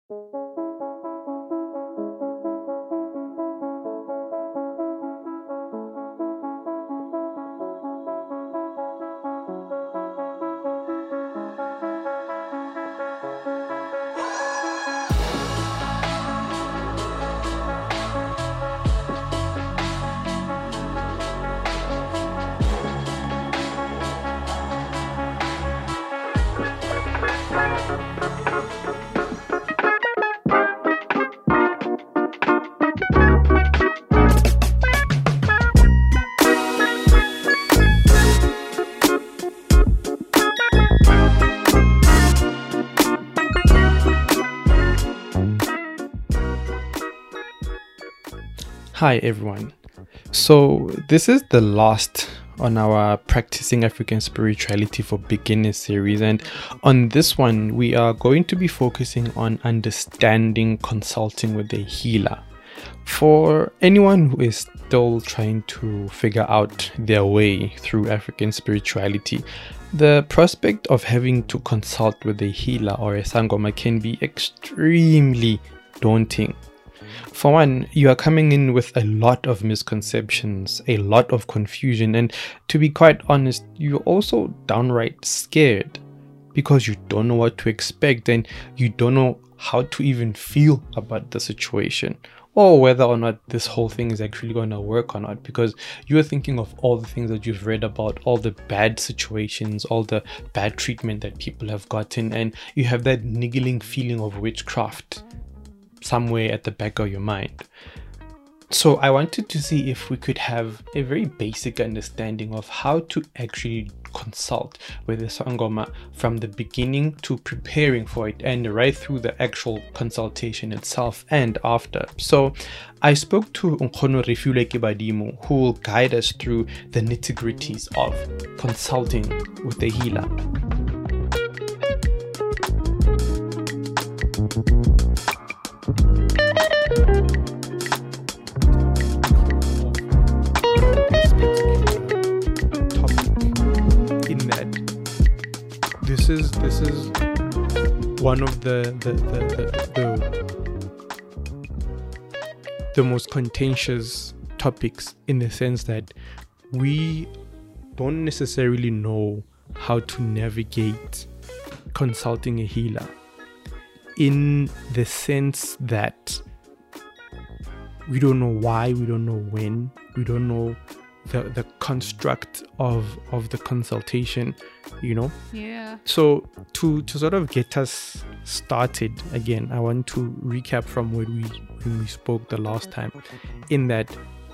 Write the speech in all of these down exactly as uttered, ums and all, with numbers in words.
Hi everyone. So this is the last on our Practicing African Spirituality for Beginners series, and on this one we are going to be focusing on understanding consulting with a healer. For anyone who is still trying to figure out their way through African spirituality, the prospect of having to consult with a healer or a sangoma can be extremely daunting. For one, you are coming in with a lot of misconceptions, a lot of confusion, and to be quite honest, you're also downright scared because you don't know what to expect and you don't know how to even feel about the situation, or whether or not this whole thing is actually going to work or not, because you're thinking of all the things that you've read about, all the bad situations, all the bad treatment that people have gotten, and you have that niggling feeling of witchcraft somewhere at the back of your mind. So I wanted to see if we could have a very basic understanding of how to actually consult with a sangoma from the beginning to preparing for it and right through the actual consultation itself and after. So I spoke to Nkgono Refilwe Kebadimo, who will guide us through the nitty-gritties of consulting with a healer. This is this is one of the the the, the, the, the most contentious topics, in the sense that we don't necessarily know how to navigate consulting a healer, in the sense that we don't know why, we don't know when, we don't know the the construct of of the consultation, you know. Yeah. So to to sort of get us started again, I want to recap from when we when we spoke the last time, in that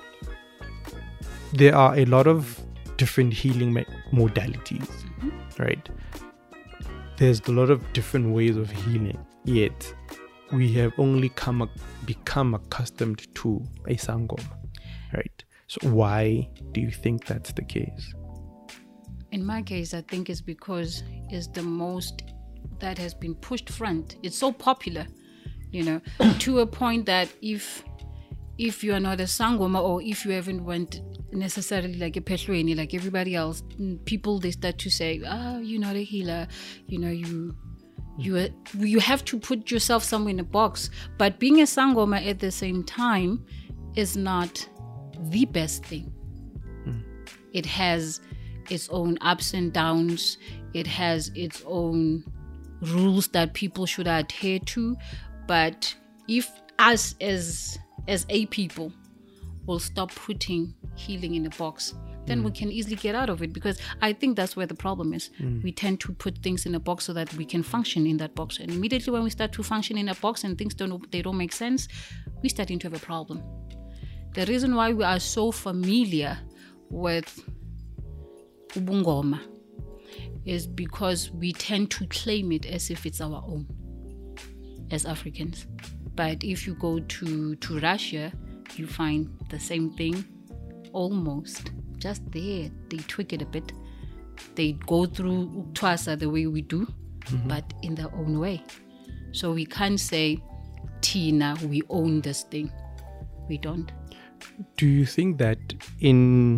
there are a lot of different healing me- modalities, mm-hmm. right? There's a lot of different ways of healing, yet we have only come become accustomed to a sangoma, right? So why do you think that's the case? In my case, I think it's because it's the most that has been pushed front. It's so popular, you know, to a point that if if you are not a sangoma, or if you haven't went necessarily like a pehlweni, like everybody else, people, they start to say, oh, you're not a healer, you know, you you you have to put yourself somewhere in a box. But being a sangoma at the same time is not the best thing. Mm. It has its own ups and downs. It has its own rules that people should adhere to. But if us as as a people will stop putting healing in a box, then mm. we can easily get out of it, because I think that's where the problem is. Mm. We tend to put things in a box so that we can function in that box, and immediately when we start to function in a box and things don't they don't make sense, we start to have a problem. The reason why we are so familiar with ubungoma is because we tend to claim it as if it's our own as Africans. But if you go to, to Russia, you find the same thing almost. Just there, they tweak it a bit. They go through Uktwasa the way we do, mm-hmm. but in their own way. So we can't say, Tina, we own this thing. We don't. Do you think that in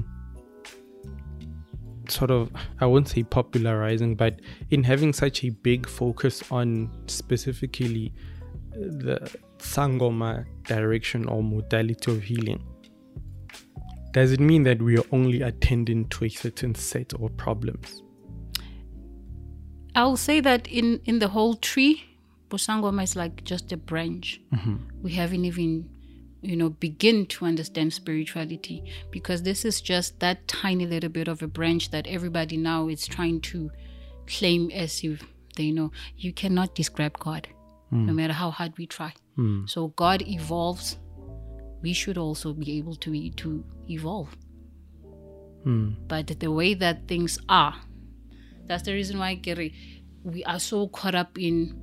sort of, I won't say popularizing, but in having such a big focus on specifically the Sangoma direction or modality of healing, does it mean that we are only attending to a certain set of problems? I'll say that in, in the whole tree, Busangoma is like just a branch. Mm-hmm. We haven't even, you know, begin to understand spirituality, because this is just that tiny little bit of a branch that everybody now is trying to claim as if they know. You cannot describe God, mm. no matter how hard we try. Mm. So God evolves. We should also be able to be, to evolve. Mm. But the way that things are, that's the reason why, Gary, we are so caught up in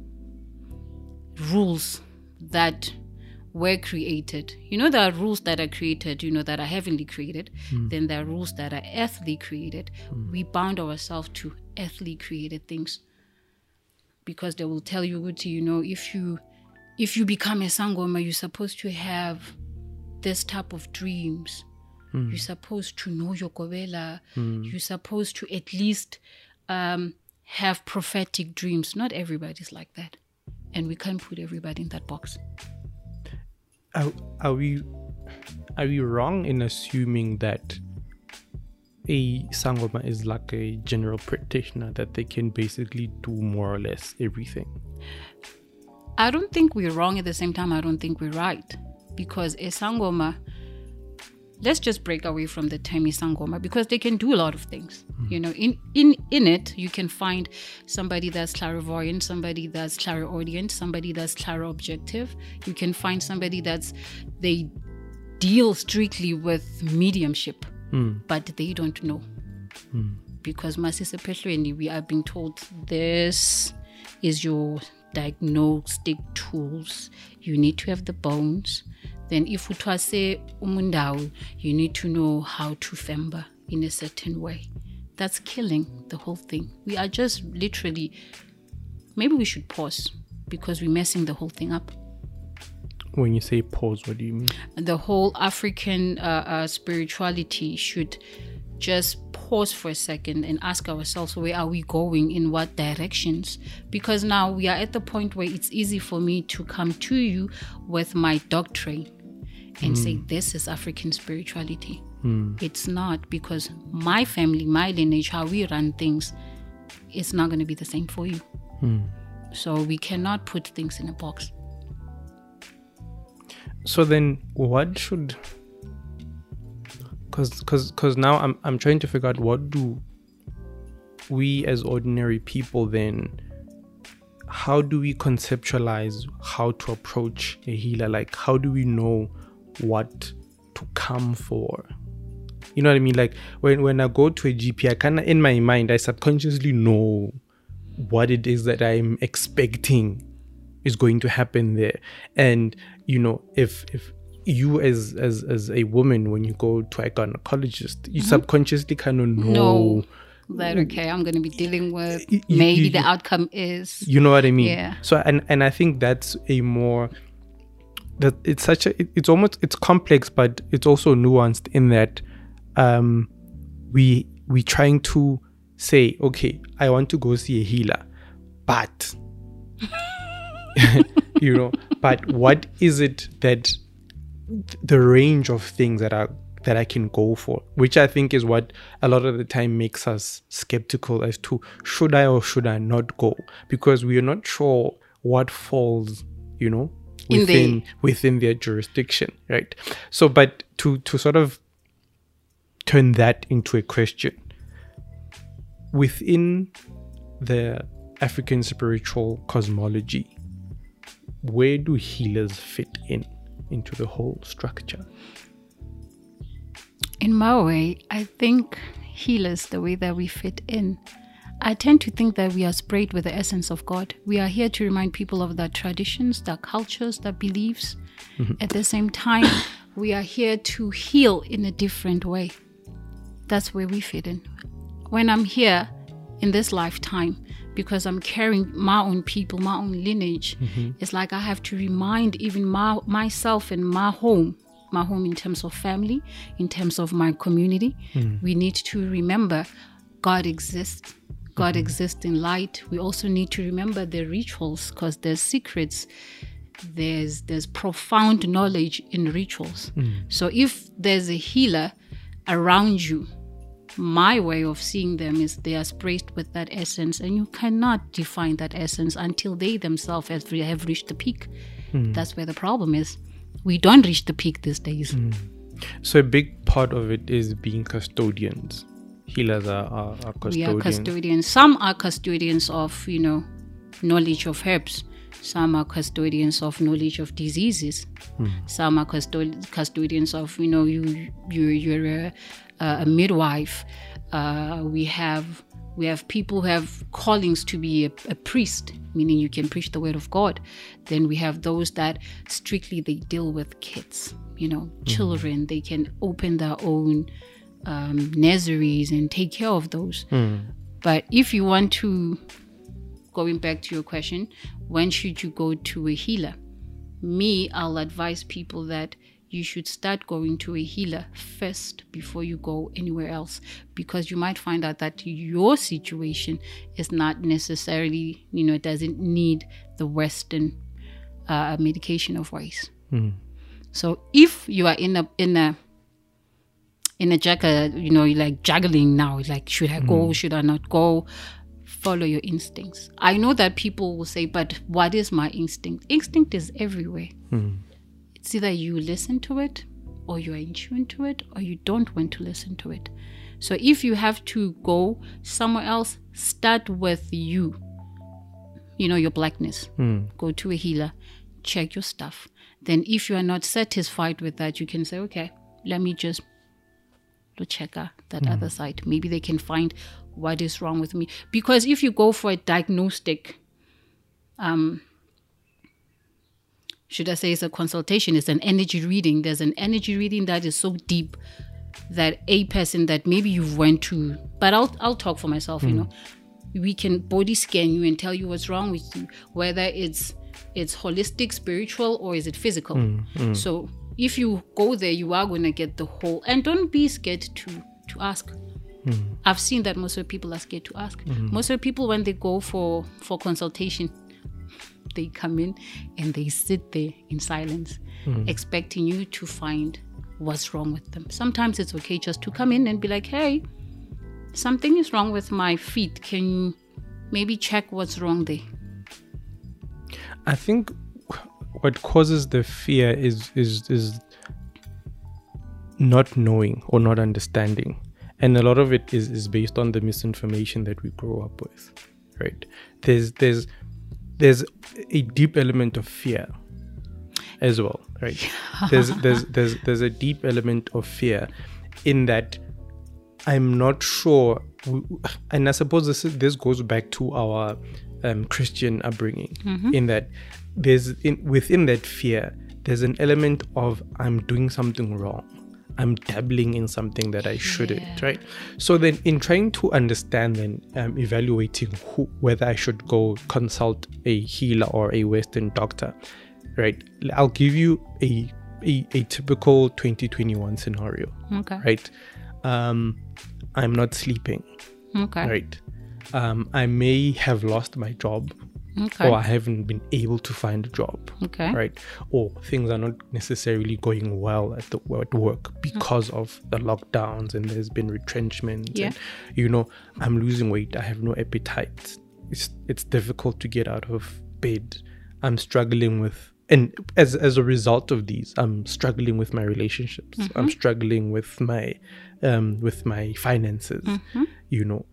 rules that were created. You know, there are rules that are created, you know, that are heavenly created. Mm. Then there are rules that are earthly created. Mm. We bound ourselves to earthly created things, because they will tell you, you know, if you if you become a Sangoma, you're supposed to have this type of dreams. Mm. You're supposed to know your Kobela. Mm. You're supposed to at least um, have prophetic dreams. Not everybody's like that. And we can't put everybody in that box. Are, are we are we wrong in assuming that a Sangoma is like a general practitioner, that they can basically do more or less everything? I don't think we're wrong. At the same time, I don't think we're right. Because a Sangoma, let's just break away from the term Sangoma, because they can do a lot of things. Mm. You know, in, in, in it, you can find somebody that's clairvoyant, somebody that's clairaudient, somebody that's clairobjective. You can find somebody that's, they deal strictly with mediumship, mm. but they don't know. Mm. Because Masisa Pehlweni, we are being told this is your diagnostic tools. You need to have the bones. Then if utwase umundao, you need to know how to femba in a certain way. That's killing the whole thing. We are just literally, maybe we should pause, because we're messing the whole thing up. When you say pause, what do you mean? The whole African uh, uh, spirituality should just pause for a second and ask ourselves, where are we going, in what directions? Because now we are at the point where it's easy for me to come to you with my doctrine and mm. say, this is African spirituality. Mm. It's not, because my family, my lineage, how we run things, it's not going to be the same for you. Mm. So we cannot put things in a box. So then what should... Because cause, cause now I'm I'm trying to figure out, what do we as ordinary people then, how do we conceptualize how to approach a healer? Like, how do we know what to come for? You know what I mean? Like, when, when I go to a G P, I kind of, in my mind, I subconsciously know what it is that I'm expecting is going to happen there. And, you know, if if... you as, as as a woman, when you go to a gynecologist, you mm-hmm. subconsciously kind of know, know that, okay, I'm going to be dealing with, you, maybe you, you, the outcome is, you know what I mean? Yeah. So and and I think that's a more, that it's such a it, it's almost it's complex, but it's also nuanced in that um we we trying to say, okay, I want to go see a healer, but you know, but what is it that the range of things that are that I can go for, which I think is what a lot of the time makes us skeptical as to, should I or should I not go, because we are not sure what falls, you know, within the- within their jurisdiction, right? So, but to to sort of turn that into a question, within the African spiritual cosmology, where do healers fit in into the whole structure? In my way, I think healers, the way that we fit in, I tend to think that we are sprayed with the essence of God. We are here to remind people of their traditions, their cultures, their beliefs. Mm-hmm. At the same time, we are here to heal in a different way. That's where we fit in. When I'm here in this lifetime, because I'm carrying my own people, my own lineage, mm-hmm. it's like I have to remind even my, myself and my home, my home in terms of family, in terms of my community. Mm-hmm. We need to remember God exists. God mm-hmm. exists in light. We also need to remember the rituals, because there's secrets there's there's profound knowledge in rituals. Mm. So if there's a healer around you, my way of seeing them is they are sprayed with that essence, and you cannot define that essence until they themselves have, have reached the peak. Mm. That's where the problem is. We don't reach the peak these days. Mm. So a big part of it is being custodians. Healers are, are, are custodians. We are custodians. Some are custodians of, you know, knowledge of herbs. Some are custodians of knowledge of diseases. Hmm. Some are custod- custodians of, you know, you, you you're a, a midwife. Uh, we have we have people who have callings to be a, a priest, meaning you can preach the word of God. Then we have those that strictly they deal with kids, you know, mm-hmm. children. They can open their own um, nurseries and take care of those. Mm. But if you want to, going back to your question, when should you go to a healer? Me, I'll advise people that you should start going to a healer first before you go anywhere else, because you might find out that your situation is not necessarily, you know, it doesn't need the Western uh, medication of ways. Mm. So if you are in a in a in a juggle, you know, you're like juggling now, like should I go, mm. should I not go? Follow your instincts. I know that people will say, but what is my instinct? Instinct is everywhere. Mm. It's either you listen to it, or you're in tune to it, or you don't want to listen to it. So if you have to go somewhere else, start with you. You know, your blackness. Mm. Go to a healer, check your stuff. Then if you are not satisfied with that, you can say, okay, let me just check out that mm. other side. Maybe they can find what is wrong with me. Because if you go for a diagnostic, um, should I say it's a consultation, it's an energy reading. There's an energy reading that is so deep that a person that maybe you've went to, but I'll I'll talk for myself, mm. you know, we can body scan you and tell you what's wrong with you, whether it's it's holistic, spiritual, or is it physical. Mm. Mm. So if you go there, you are going to get the whole, and don't be scared to to ask. Mm. I've seen that most of the people are scared to ask. Mm. Most of the people, when they go for, for consultation, they come in and they sit there in silence, mm. expecting you to find what's wrong with them. Sometimes it's okay just to come in and be like, hey, something is wrong with my feet. Can you maybe check what's wrong there? I think what causes the fear is is is not knowing or not understanding. And a lot of it is, is based on the misinformation that we grow up with, right? There's there's there's a deep element of fear as well, right? There's there's there's there's a deep element of fear in that I'm not sure, and I suppose this is, this goes back to our um, Christian upbringing, mm-hmm. in that there's in, within that fear there's an element of I'm doing something wrong. I'm dabbling in something that I shouldn't, yeah. right? So then in trying to understand and um, evaluating who, whether I should go consult a healer or a Western doctor, right? I'll give you a a, a typical twenty twenty-one scenario, okay. right? Um, I'm not sleeping, okay. right? Um, I may have lost my job. Okay. Or I haven't been able to find a job, okay. right? Or things are not necessarily going well at the at work because mm. of the lockdowns, and there's been retrenchment. Yeah. And, you know, I'm losing weight. I have no appetite. It's it's difficult to get out of bed. I'm struggling with, and as as a result of these, I'm struggling with my relationships. Mm-hmm. I'm struggling with my um with my finances. Mm-hmm. You know,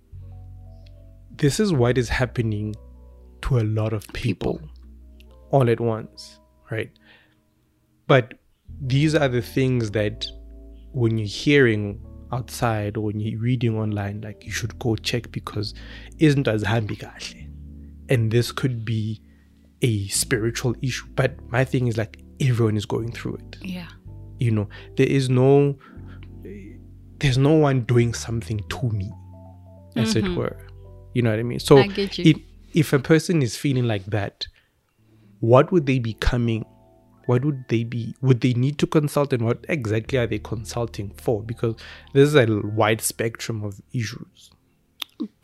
this is what is happening to a lot of people, people all at once, right? But these are the things that when you're hearing outside or when you're reading online, like you should go check because isn't as hambi kahle. And this could be a spiritual issue. But my thing is like everyone is going through it. Yeah. You know, there is no there's no one doing something to me, as mm-hmm. it were. You know what I mean? So I get you. It, if a person is feeling like that, what would they be coming? What would they be? Would they need to consult, and what exactly are they consulting for? Because there's a wide spectrum of issues.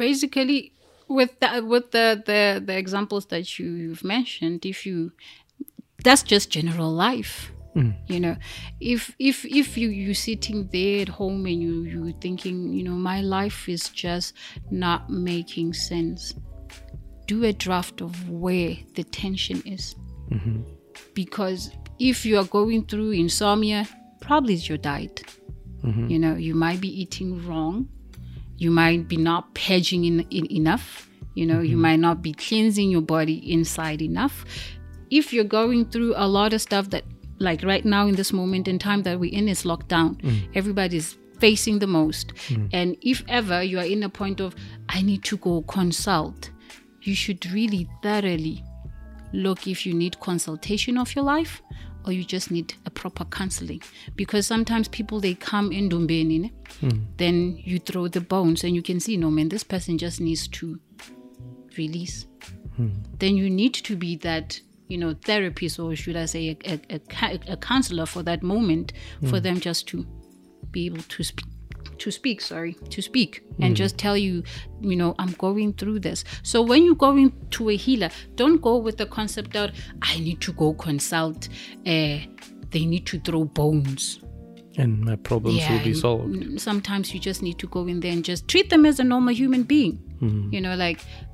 Basically, with the with the the, the examples that you, you've mentioned, if you that's just general life. Mm. You know, if if if you you sitting there at home and you you thinking, you know, my life is just not making sense, do a draft of where the tension is. Mm-hmm. Because if you are going through insomnia, probably it's your diet. Mm-hmm. You know, you might be eating wrong, you might be not purging in, in enough, you know, mm-hmm. you might not be cleansing your body inside enough. If you're going through a lot of stuff that, like right now in this moment in time that we're in, is lockdown. Mm. Everybody's facing the most. Mm. And if ever you are in a point of, I need to go consult, you should really thoroughly look if you need consultation of your life or you just need a proper counseling. Because sometimes people, they come in Dumbeni, mm. then you throw the bones and you can see, no man, this person just needs to release. Mm. Then you need to be that, you know, therapist, or should I say a, a, a, a counselor for that moment, mm. for them just to be able to speak, to speak, sorry, to speak mm. and just tell you, you know, I'm going through this. So when you go into a healer, don't go with the concept that I need to go consult, uh, they need to throw bones. And my problems yeah, will be solved. Sometimes you just need to go in there and just treat them as a normal human being. Mm. You know, like,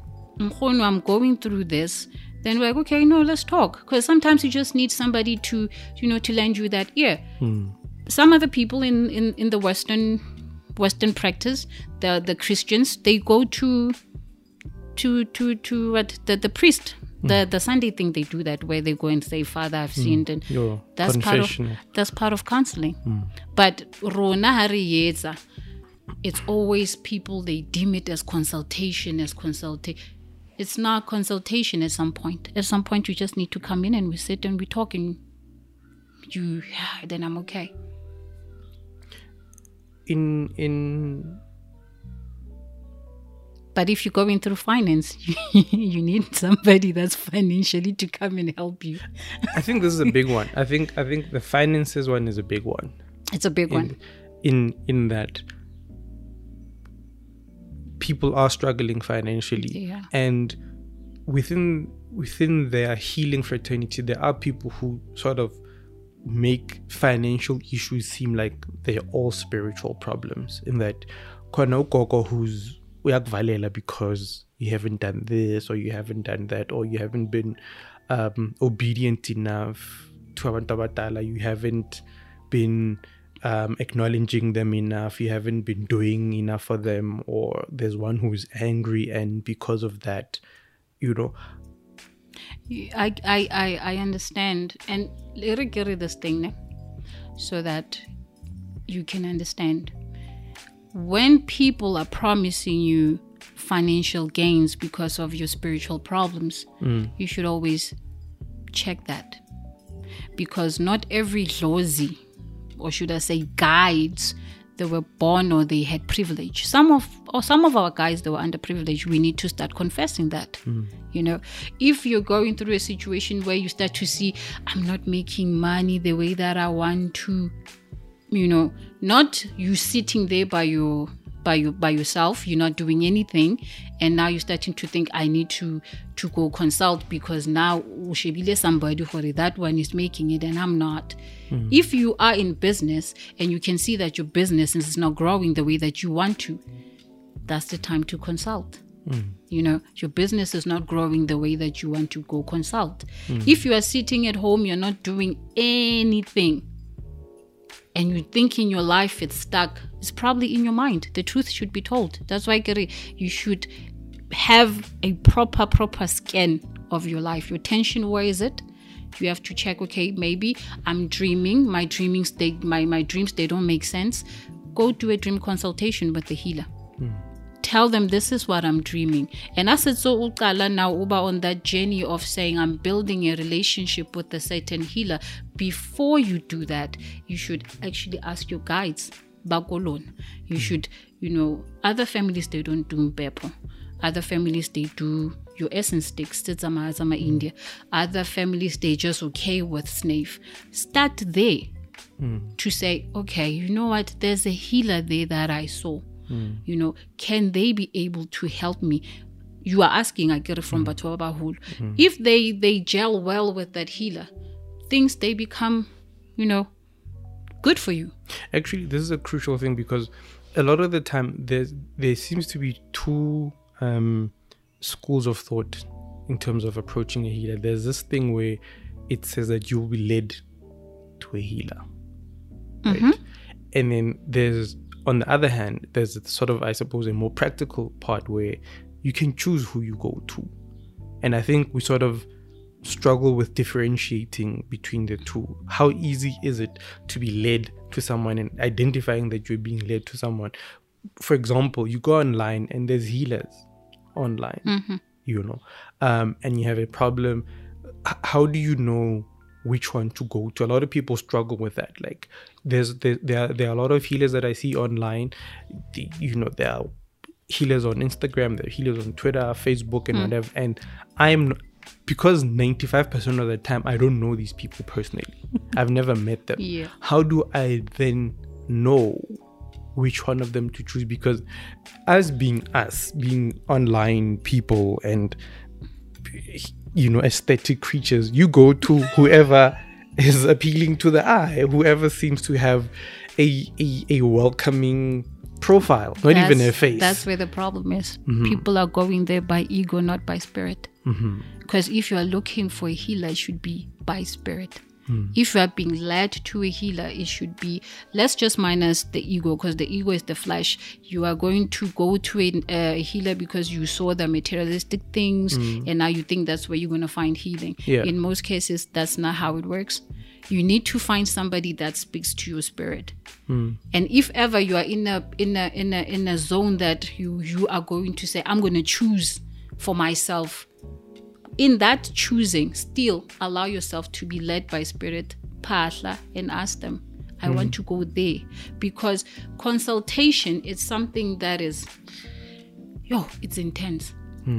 I'm going through this. Then we're like, okay, no, let's talk. Because sometimes you just need somebody to, you know, to lend you that ear. Hmm. Some other people in, in, in the Western Western practice, the the Christians, they go to to to to what the, the priest. Hmm. The the Sunday thing, they do that where they go and say, Father, I've hmm. sinned, and Your that's part of that's part of counseling. Hmm. But Rona Hariyeza, it's always people, they deem it as consultation, as consultation. It's not consultation at some point. At some point, you just need to come in and we sit and we talk and you, yeah, then I'm okay. In, in... But if you're going through finance, you need somebody that's financially to come and help you. I think this is a big one. I think I think the finances one is a big one. It's a big in, one. In in that people are struggling financially, yeah. and within within their healing fraternity, there are people who sort of make financial issues seem like they're all spiritual problems. In that, khona ugogo who's uyakuvalela because you haven't done this or you haven't done that or you haven't been um, obedient enough to abantu abadala, you haven't been Um, acknowledging them enough, you haven't been doing enough for them, or there's one who's angry and because of that, you know. I I I, I understand, and let me get this thing ne? so that you can understand. When people are promising you financial gains because of your spiritual problems, mm. you should always check that, because not every lozi, or should I say guides, they were born or they had privilege. Some of or some of our guys, they were underprivileged. We need to start confessing that. Mm. You know, if you're going through a situation where you start to see, I'm not making money the way that I want to, you know, not you sitting there by your by your by yourself, you're not doing anything, and now you're starting to think, I need to to go consult because now somebody for that one is making it and I'm not. Mm. If you are in business and you can see that your business is not growing the way that you want to, that's the time to consult. Mm. You know, your business is not growing the way that you want to go consult. Mm. If you are sitting at home, you're not doing anything, and you think in your life it's stuck, it's probably in your mind. The truth should be told. That's why you should have a proper, proper scan of your life. Your tension, where is it? You have to check, okay, maybe I'm dreaming. My dreamings, they, my, my dreams, they don't make sense. Go do a dream consultation with the healer. Mm. Tell them this is what I'm dreaming. And as it's so now uba on that journey of saying I'm building a relationship with a certain healer, before you do that, you should actually ask your guides. Bakolon. You should, you know, other families, they don't do mpepo. Other families, they do your essence sticks, Tizama Azama India. Other families, they just okay with snave. Start there mm. to say, okay, you know what, there's a healer there that I saw. Mm. You know, can they be able to help me? You are asking, I get it from mm. Batwa Bahul. Mm. If they, they gel well with that healer, things, they become, you know, good for you. Actually, this is a crucial thing, because a lot of the time there's there seems to be two um schools of thought in terms of approaching a healer. There's this thing where it says that you will be led to a healer, right? Mm-hmm. And then there's, on the other hand, there's sort of, I suppose, a more practical part where you can choose who you go to. And I think we sort of struggle with differentiating between the two. How easy is it to be led to someone, and identifying that you're being led to someone? For example, you go online and there's healers online, Mm-hmm. you know, um, and you have a problem. H- how do you know which one to go to? A lot of people struggle with that. Like, there's there there are, there are a lot of healers that I see online. The, you know, there are healers on Instagram, there are healers on Twitter, Facebook, and Mm. whatever. And I'm, because ninety-five percent of the time I don't know these people personally. I've never met them. Yeah. How do I then know which one of them to choose? Because as being us, being online people and, you know, aesthetic creatures, you go to whoever is appealing to the eye, whoever seems to have a a, a welcoming profile, not That's- even a face. That's where the problem is. People are going there by ego, not by spirit. Because if you are looking for a healer, it should be by spirit. If you are being led to a healer, it should be, let's just minus the ego, because the ego is the flesh. You are going to go to a, a healer because you saw the materialistic things, and now you think that's where you're going to find healing. Yeah. In most cases, that's not how it works. You need to find somebody that speaks to your spirit. And if ever you are in a in a in a in a zone that you you are going to say, I'm going to choose for myself, in that choosing, still allow yourself to be led by spirit, phahla, and ask them, I want to go there. Because consultation is something that is, yo, it's intense.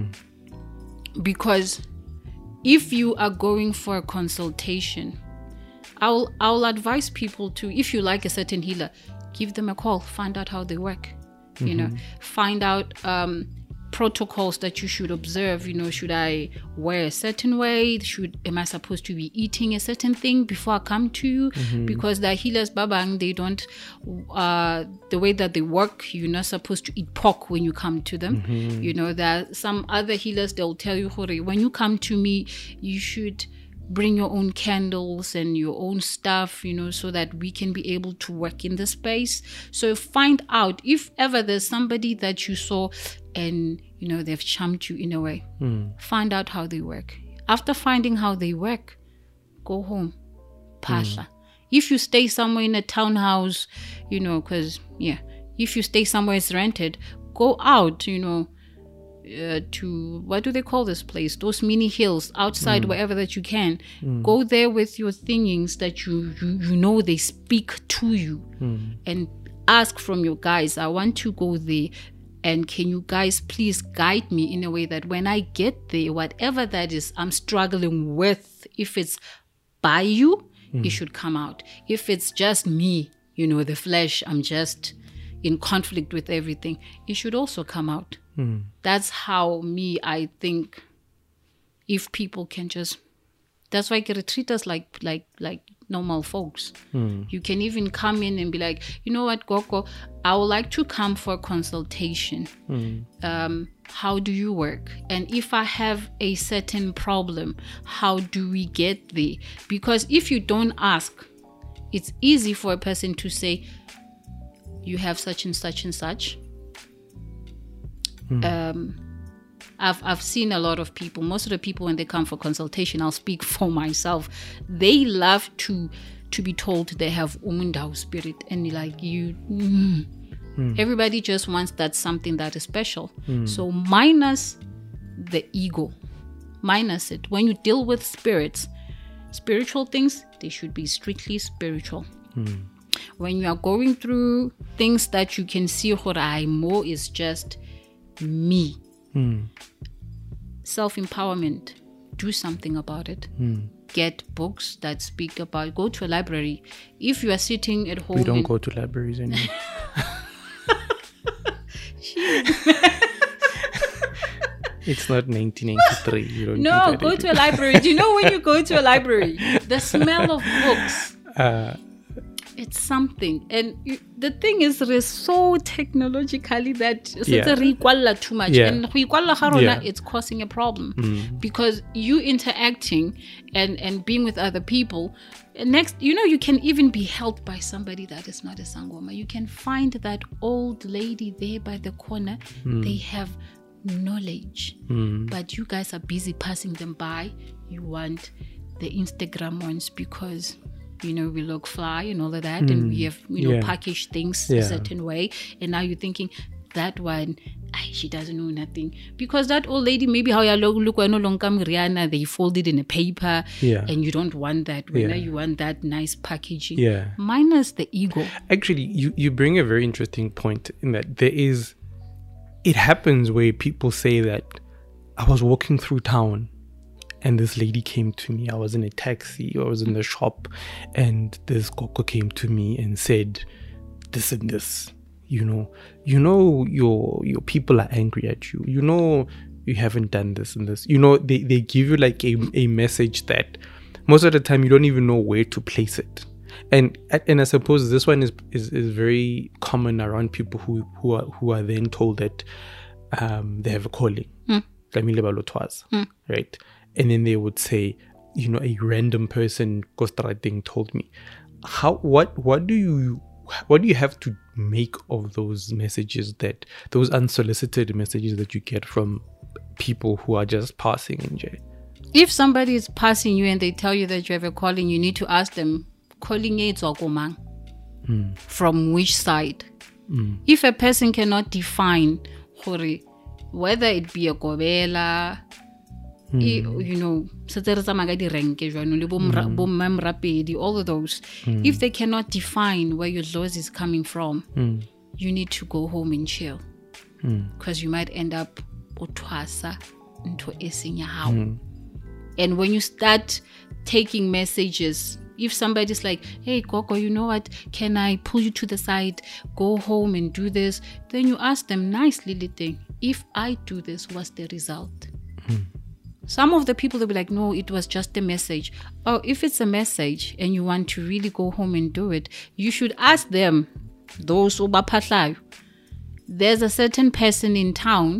Because if you are going for a consultation, I'll I'll advise people to, if you like a certain healer, give them a call, find out how they work. You know, find out um protocols that you should observe. You know, should I wear a certain way? Should am I supposed to be eating a certain thing before I come to you? Because the healers, babang, they don't uh the way that they work, you're not supposed to eat pork when you come to them. You know, there are some other healers, they'll tell you, Hore, when you come to me, you should bring your own candles and your own stuff, you know, so that we can be able to work in the space. So find out if ever there's somebody that you saw and, you know, they've charmed you in a way. Find out how they work. After finding how they work, go home. Pasha. If you stay somewhere in a townhouse, you know, because, yeah, if you stay somewhere it's rented, go out, you know, Uh, to, what do they call this place? Those mini hills outside, wherever that you can. Go there with your thingings that you, you, you know they speak to you, and ask from your guys, I want to go there, and can you guys please guide me in a way that when I get there, whatever that is I'm struggling with, if it's by you, it should come out. If it's just me, you know, the flesh, I'm just in conflict with everything, it should also come out. That's how me, I think, if people can just, that's why they treat us like like like normal folks. You can even come in and be like, you know what, Gogo, I would like to come for a consultation. Um, how do you work? And if I have a certain problem, how do we get there? Because if you don't ask, it's easy for a person to say, you have such and such and such. Um, I've I've seen a lot of people. Most of the people, when they come for consultation, I'll speak for myself. They love to to be told they have umundao spirit, and like you, mm. Everybody just wants that something that is special. So minus the ego, minus it. When you deal with spirits, spiritual things, they should be strictly spiritual. When you are going through things that you can see, horai more is just me. Self-empowerment, do something about it. Get books that speak about, go to a library. If you are sitting at home, We don't and, go to libraries anymore. It's not nineteen ninety-three. You don't No, do that go anymore. to a library. Do you know when you go to a library, the smell of books? Uh, It's something. And you, the thing is, we're so technologically that Yeah. re ikwalla too much. Yeah. And re ikwalla ga rona, Yeah. it's causing a problem. Mm. Because you interacting and, and being with other people, next, you know, you can even be helped by somebody that is not a Sangoma. You can find that old lady there by the corner. They have knowledge. Mm. But you guys are busy passing them by. You want the Instagram ones because, you know, we look fly and all of that, mm. and we have, you know, Yeah. packaged things Yeah. a certain way. And now you're thinking, that one, ay, she doesn't know nothing. Because that old lady, maybe how you look, no longer Rihanna, they folded in a paper, Yeah. and you don't want that. When Yeah. you want that nice packaging. Yeah. Minus the ego. Actually, you, you bring a very interesting point in that there is, it happens where people say that I was walking through town and this lady came to me. I was in a taxi, I was in the shop, and this Coco came to me and said this and this. You know, you know your your people are angry at you. You know you haven't done this and this. You know, they, they give you like a, a message that most of the time you don't even know where to place it. And and I suppose this one is, is, is very common around people who, who are who are then told that um, they have a calling. Mm. Mm. Right? And then they would say, you know, a random person thing told me. How what what do you what do you have to make of those messages, that those unsolicited messages that you get from people who are just passing in jail? If somebody is passing you and they tell you that you have a calling, you need to ask them, calling it or komang? Mm. From which side? Mm. If a person cannot define whether it be a kobela, Mm. you know, mm. all of those, Mm. if they cannot define where your loss is coming from, Mm. you need to go home and chill, because Mm. you might end up otwasa into esinya. Mm. And when you start taking messages, if somebody's like, hey Coco, you know what, can I pull you to the side, go home and do this, then you ask them nicely, thing, if I do this, what's the result? Mm. Some of the people will be like, no, it was just a message. Oh, if it's a message and you want to really go home and do it, you should ask them, those who are, there's a certain person in town,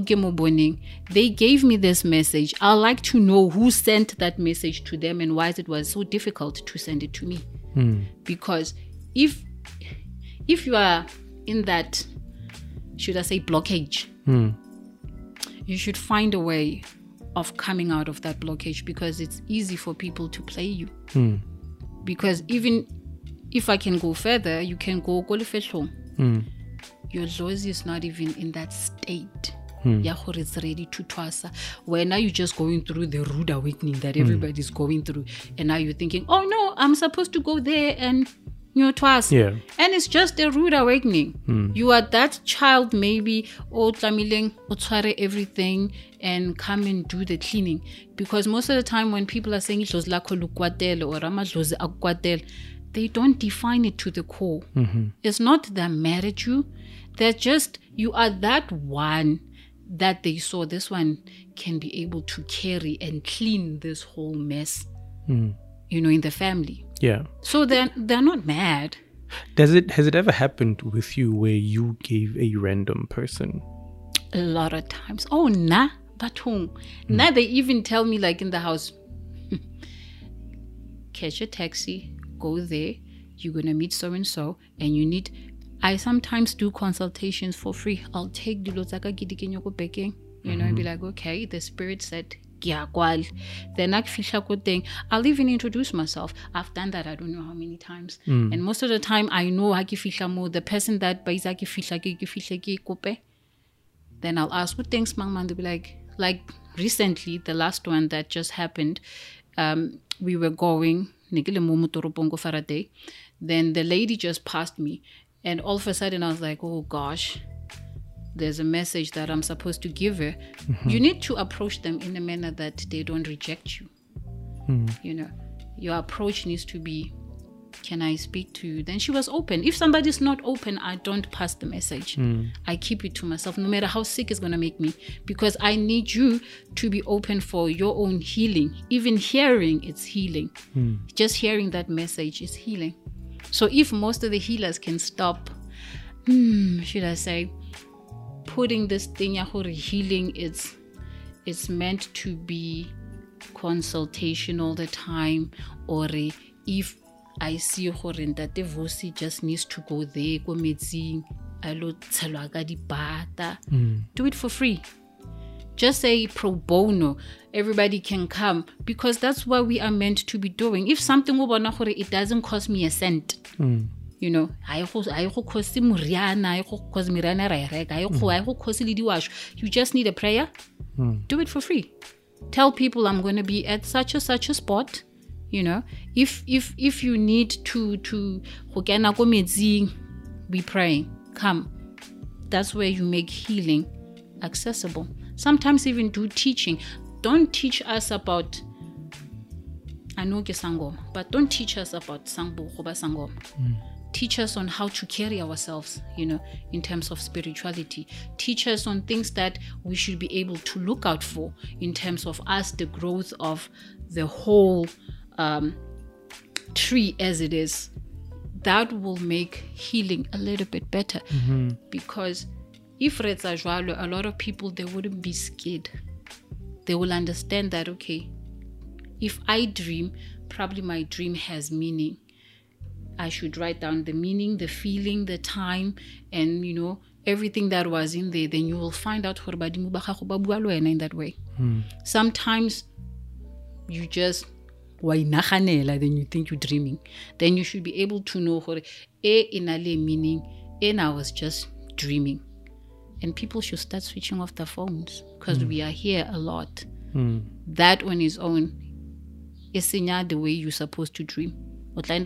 they gave me this message. I'd like to know who sent that message to them and why it was so difficult to send it to me. Mm. Because if if you are in that, should I say, blockage, Mm. you should find a way of coming out of that blockage, because it's easy for people to play you. Mm. Because even if I can go further, you can go golifetong. Mm. Your lozi is not even in that state. Mm. Yeah, it's ready to twasa. Where now you're just going through the rude awakening that everybody's mm. going through, and now you're thinking, oh no, I'm supposed to go there and you know twas. Yeah. And it's just a rude awakening. Mm. You are that child, maybe o tlamileng o tshware everything and come and do the cleaning. Because most of the time when people are saying idlozi lakho lukwatele or amadlozi akukwatele, they don't define it to the core. Mm-hmm. It's not they're mad at you. They're just, you are that one that they saw, this one can be able to carry and clean this whole mess, Mm. you know, in the family. Yeah. So they're, they're not mad. Does it has it ever happened with you where you gave a random person? A lot of times. Oh, nah, batung. Mm. Now they even tell me, like in the house, catch a taxi, go there, you're going to meet so-and-so, and you need... I sometimes do consultations for free. I'll take the lozaka gidikenyo beking, you know, and be like, okay, the spirit said, then I'll even introduce myself. I've done that I don't know how many times. Mm. And most of the time I know the person that then I'll ask, what things Mangman? They'll be like, like recently, the last one that just happened, um, we were going, then the lady just passed me. And all of a sudden, I was like, oh, gosh, there's a message that I'm supposed to give her. Mm-hmm. You need to approach them in a manner that they don't reject you. Mm. You know, your approach needs to be can I speak to you? Then she was open. If somebody's not open, I don't pass the message. Mm. I keep it to myself, no matter how sick it's going to make me, because I need you to be open for your own healing. Even hearing, it's healing. Mm. Just hearing that message is healing. So if most of the healers can stop, hmm, should I say, putting this thing, healing, it's, it's meant to be consultation all the time, or if I see that the voice just needs to go there, go meeting, Mm. do it for free. Just say pro bono. Everybody can come, because that's what we are meant to be doing. If something it doesn't cost me a cent, Mm. you know, I cost muriana, I cost mirana reg, I cost lidiwash. You just need a prayer. Mm. Do it for free. Tell people I'm going to be at such a such a spot. You know, if if if you need to to be praying, come. That's where you make healing accessible. Sometimes even do teaching. Don't teach us about I know ke sangoma, but don't teach us about sangbo goba sangoma. Mm. Teach us on how to carry ourselves, you know, in terms of spirituality. Teach us on things that we should be able to look out for in terms of us, the growth of the whole um, tree as it is. That will make healing a little bit better. Mm-hmm. Because if Retsa Jwalo, a lot of people, they wouldn't be scared. They will understand that, okay, if I dream, probably my dream has meaning. I should write down the meaning, the feeling, the time, and, you know, everything that was in there. Then you will find out in that way. Mm. Sometimes you just then you think you're dreaming. Then you should be able to know e inale meaning, and I was just dreaming. And people should start switching off their phones, because mm. we are here a lot. Mm. That on its own is the way you're supposed to dream. And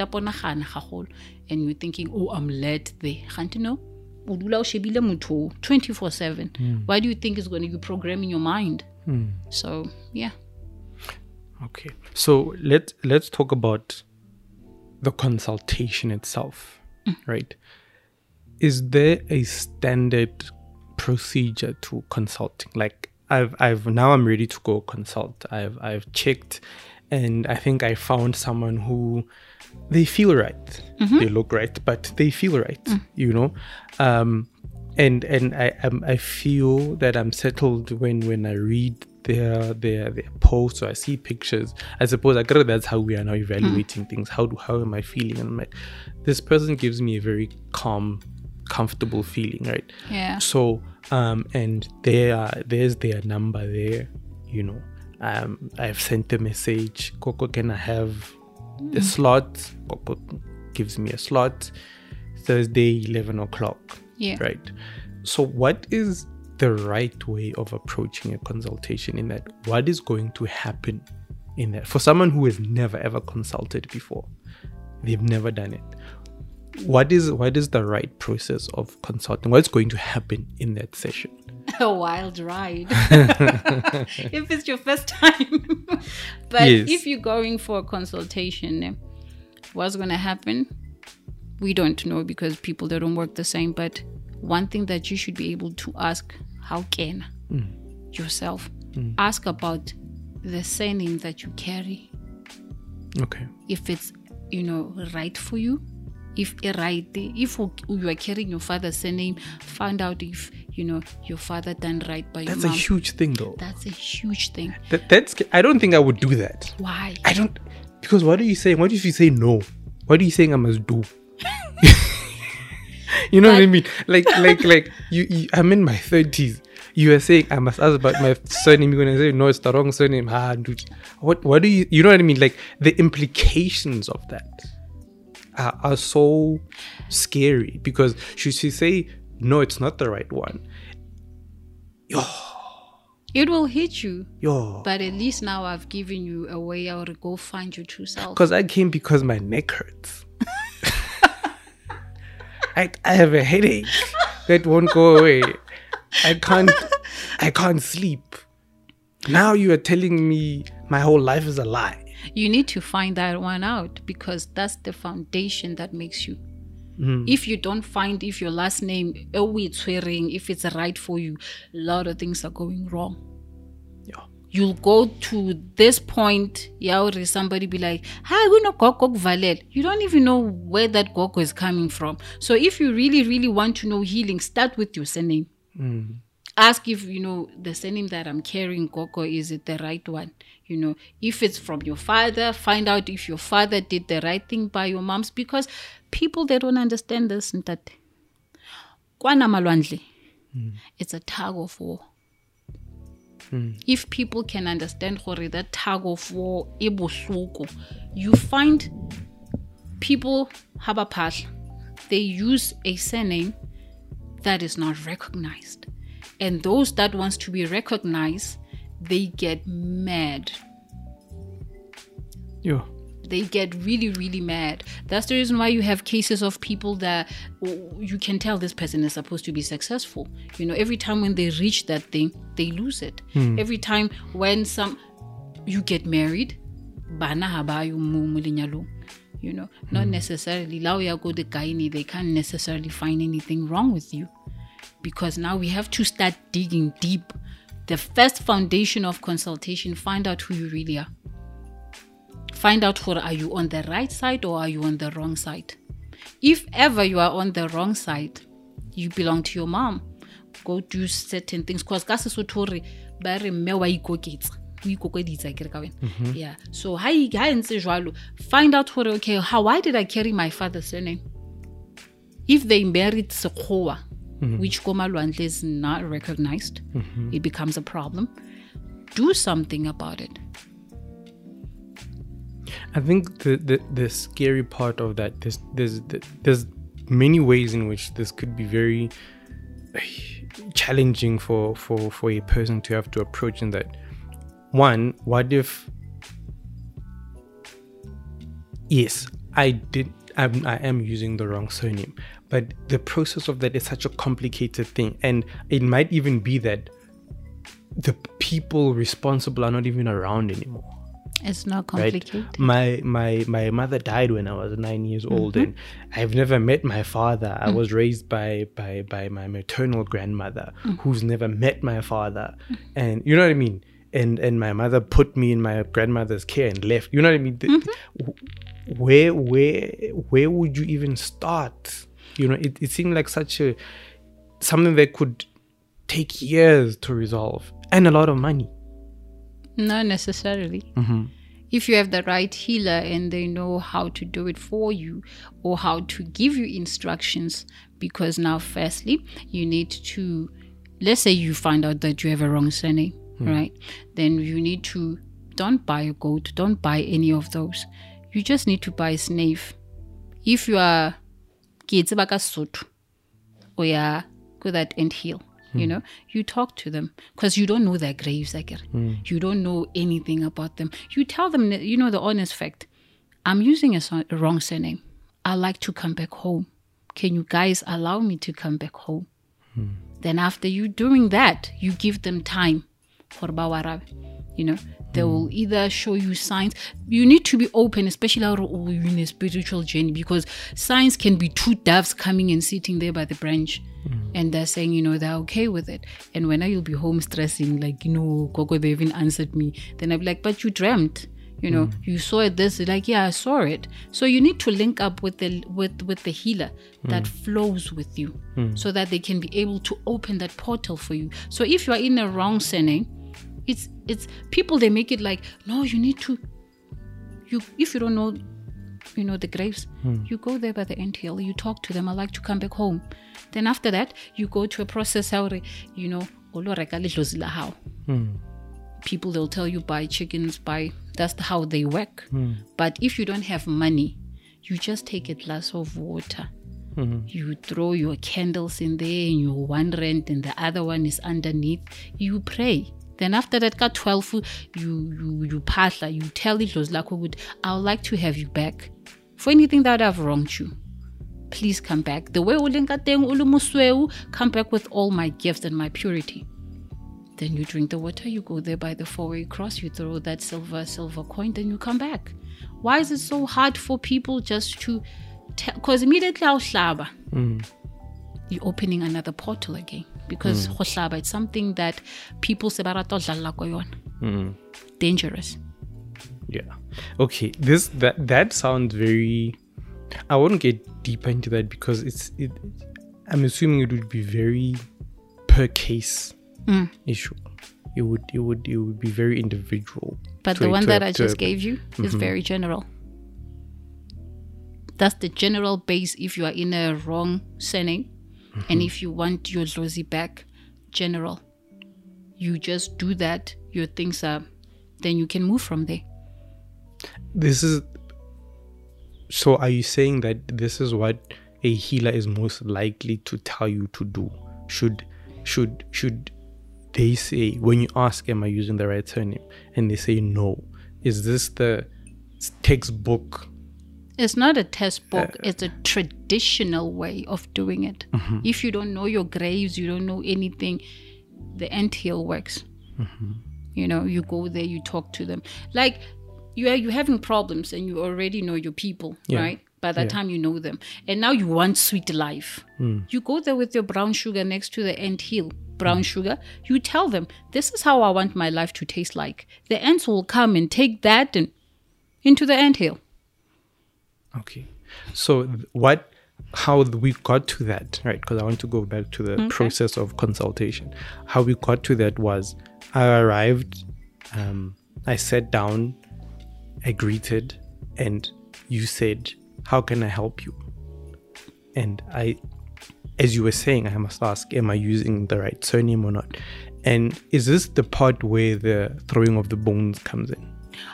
you're thinking, oh, I'm led there. Can't you know? twenty-four seven. Mm. Why do you think it's going to be programming your mind? Mm. So, yeah. Okay. So let's let's talk about the consultation itself, mm. right? Is there a standard procedure to consulting? Like I've I've now I'm ready to go consult. I've I've checked, and I think I found someone who they feel right. Mm-hmm. They look right, but they feel right. Mm. You know, um, and and I um, I feel that I'm settled when when I read their their their posts, or I see pictures. I suppose I guess that's how we are now evaluating mm. things. How do how am I feeling? And I'm like, this person gives me a very calm, comfortable feeling, right? Yeah. So um and there there's their number there, you know. Um I've sent a message, Coco, can I have mm. a slot? Coco gives me a slot, Thursday eleven o'clock. Yeah. Right. So what is the right way of approaching a consultation in that? What is going to happen in that? For someone who has never ever consulted before, they've never done it. What is what is the right process of consulting? What's going to happen in that session? A wild ride. If it's your first time. But yes. If you're going for a consultation, what's going to happen? We don't know, because people, they don't work the same. But one thing that you should be able to ask, how can mm. yourself mm. ask about the surname that you carry. Okay. If it's, you know, right for you. If right, if you are carrying your father's surname, find out if, you know, your father done right by that's your mom. That's a huge thing, though. That's a huge thing. That that's. I don't think I would do that. Why? I don't. Because what are you saying? What if you say no? What are you saying I must do? You know but, what I mean? Like, like, like. You, you. I'm in my thirties. You are saying I must ask about my surname. You're gonna say no, it's the wrong surname. Ah, dude. What? What do you? You know what I mean? Like the implications of that are, are so scary, because should she say no, it's not the right one? Yo. It will hit you. Yo. But at least now I've given you a way out to go find your true self. Because I came because my neck hurts. I I have a headache that won't go away. I can't I can't sleep. Now you are telling me my whole life is a lie. You need to find that one out, because that's the foundation that makes you. Mm. If you don't find if your last name, if it's right for you, a lot of things are going wrong. Yeah. You'll go to this point, yeah, or somebody be like, hi, we know Gogo Valel. You don't even know where that Gogo is coming from. So if you really, really want to know healing, start with your surname. Mm. Ask if, you know, the surname that I'm carrying, Gogo, is it the right one? You know, if it's from your father, find out if your father did the right thing by your moms, because people, they don't understand this. Mm. It's a tug of war. Mm. If people can understand that tug of war, you find people have a path. They use a surname that is not recognized. And those that wants to be recognized, they get mad. Yeah. They get really, really mad. That's the reason why you have cases of people that you can tell this person is supposed to be successful. You know, every time when they reach that thing, they lose it. Hmm. Every time when some you get married, you know, not necessarily they can't necessarily find anything wrong with you, because now we have to start digging deep. The first foundation of consultation, find out who you really are. Find out whether are you on the right side or are you on the wrong side. If ever you are on the wrong side, you belong to your mom. Go do certain things. Because mm-hmm. Yeah. So find out whether, okay, how why did I carry my father's surname? If they married Sekhowa, mm-hmm. which Komalwandle is not recognized, mm-hmm. it becomes a problem. Do something about it. I think the, the, the scary part of that, there's, there's, there's many ways in which this could be very challenging for, for, for a person to have to approach in that. One, what if, yes, I did, I'm, I am using the wrong surname, but the process of that is such a complicated thing. And it might even be that the people responsible are not even around anymore. It's not complicated. Right? My my my mother died when I was nine years mm-hmm. old, and I've never met my father. I mm-hmm. was raised by by by my maternal grandmother, mm-hmm. who's never met my father, mm-hmm. and you know what I mean. And and my mother put me in my grandmother's care and left. You know what I mean. Mm-hmm. Where where where would you even start? You know, it, it seemed like such a something that could take years to resolve and a lot of money. Not necessarily. Mm-hmm. If you have the right healer and they know how to do it for you or how to give you instructions, because now firstly, you need to, let's say you find out that you have a wrong surname, mm. right? Then you need to, don't buy a goat, don't buy any of those. You just need to buy a snave. If you are Kitsibaka or yeah, go that and heal. You know, you talk to them because you don't know their graves. Like, mm. you don't know anything about them. You tell them, you know, the honest fact. I'm using a, son- a wrong surname. I like to come back home. Can you guys allow me to come back home? Mm. Then after you doing that, you give them time for Bawarabe. You know, they mm. will either show you signs. You need to be open, especially in a spiritual journey, because signs can be two doves coming and sitting there by the branch. Mm. And they're saying, you know, they're okay with it. And when you'll be home stressing, like, you know, Gogo, they even answered me. Then I'll be like, but you dreamt, you know, mm. you saw it this. Like, yeah, I saw it. So you need to link up with the with, with the healer that mm. flows with you mm. so that they can be able to open that portal for you. So if you are in a wrong surname, it's it's people, they make it like, no, you need to, you if you don't know, you know, the graves, mm. you go there by the ant hill, you talk to them, I like to come back home. Then after that, you go to a process how, you know, mm. people, they'll tell you buy chickens, buy, that's how they work. Mm. But if you don't have money, you just take a glass of water. Mm-hmm. You throw your candles in there and your one rent and the other one is underneath. You pray. Then after that, got twelve, you you you patla, you tell it was like, I would like to have you back for anything that I've wronged you. Please come back. The way come back with all my gifts and my purity. Then you drink the water, you go there by the four-way cross, you throw that silver silver coin, then you come back. Why is it so hard for people just to tell? Because immediately I'll slaba. Mm. You're opening another portal again. Because mm. it's something that people say mm. dangerous. Yeah. Okay. This that that sounds very. I won't get deeper into that because it's. It, I'm assuming it would be very per case mm. issue. It would. It would. It would be very individual. But the one that I just gave you mm-hmm. is very general. That's the general base. If you are in a wrong setting. Mm-hmm. And if you want your dlozi back, general, you just do that, your things are, then you can move from there. This is, so are you saying that this is what a healer is most likely to tell you to do? Should, should, should they say, when you ask, am I using the right surname? And they say no. Is this the textbook? It's not a textbook. Uh, it's a traditional way of doing it. Mm-hmm. If you don't know your graves, you don't know anything, the anthill works. Mm-hmm. You know, you go there, you talk to them. Like, you are you having problems and you already know your people, yeah. right? By that yeah. time, you know them. And now you want sweet life. Mm. You go there with your brown sugar next to the anthill. Brown mm. sugar. You tell them, this is how I want my life to taste like. The ants will come and take that and into the anthill. Okay, so what, how we got to that, right? Because I want to go back to the okay. process of consultation. How we got to that was I arrived, um, I sat down, I greeted, and you said, how can I help you? And I, as you were saying, I must ask, am I using the right surname or not? And is this the part where the throwing of the bones comes in?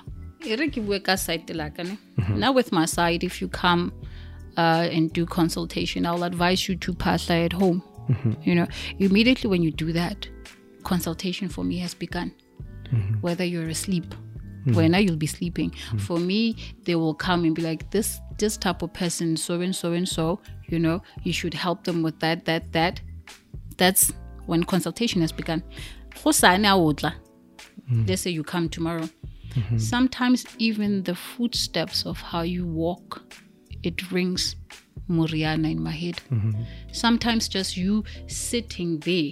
Mm-hmm. Now with my side, if you come uh, and do consultation, I'll advise you to pass at home. Mm-hmm. You know, immediately when you do that, consultation for me has begun. Mm-hmm. Whether you're asleep, mm-hmm. when you'll be sleeping. Mm-hmm. For me, they will come and be like, this this type of person, so and so and so, you know, you should help them with that, that, that. That's when consultation has begun. Mm-hmm. Let's say you come tomorrow. Mm-hmm. Sometimes even the footsteps of how you walk, it rings Muriana in my head. Mm-hmm. Sometimes just you sitting there.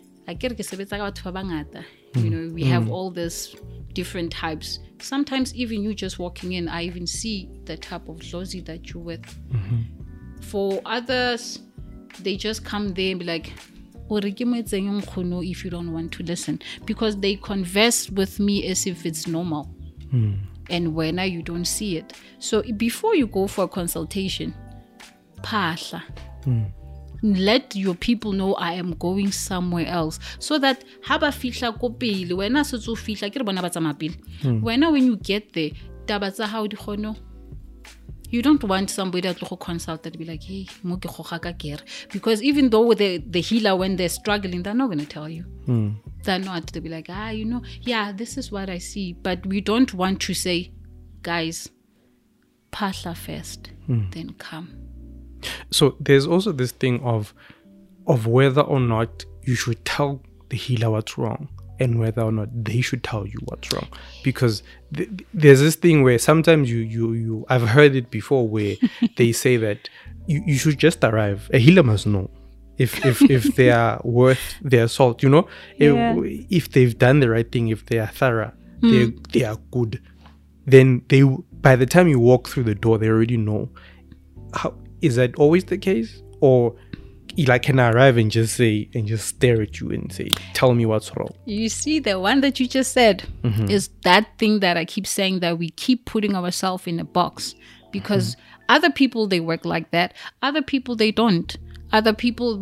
You know, we mm-hmm. have all these different types. Sometimes even you just walking in, I even see the type of dlozi that you're with. Mm-hmm. For others, they just come there and be like, if you don't want to listen, because they converse with me as if it's normal. Mm. And when you don't see it. So before you go for a consultation, pasha. Mm. Let your people know I am going somewhere else, so that haba fihla ko pele wena se tso fihla ke re bona ba tsama pele wena when you get there taba tsa hao di khono. You don't want somebody that will consult that be like, hey, mo ke khoga ka kere, because even though the the healer, when they're struggling, they're not going to tell you. Mm. They're not. They'll be like, ah, you know, yeah, this is what I see, but we don't want to say, guys, pasha first, mm. then come. So there's also this thing of of whether or not you should tell the healer what's wrong and whether or not they should tell you what's wrong, because th- there's this thing where sometimes you you you I've heard it before where they say that you, you should just arrive. A healer must know if if if they are worth their salt, you know, yeah. if, if they've done the right thing, if they are thorough, mm. they they are good, then they by the time you walk through the door they already know. How is that always the case? Or like, can I arrive and just say and just stare at you and say, tell me what's wrong? You see, the one that you just said mm-hmm. is that thing that I keep saying, that we keep putting ourselves in a box, because mm-hmm. other people, they work like that. Other people, they don't. Other people,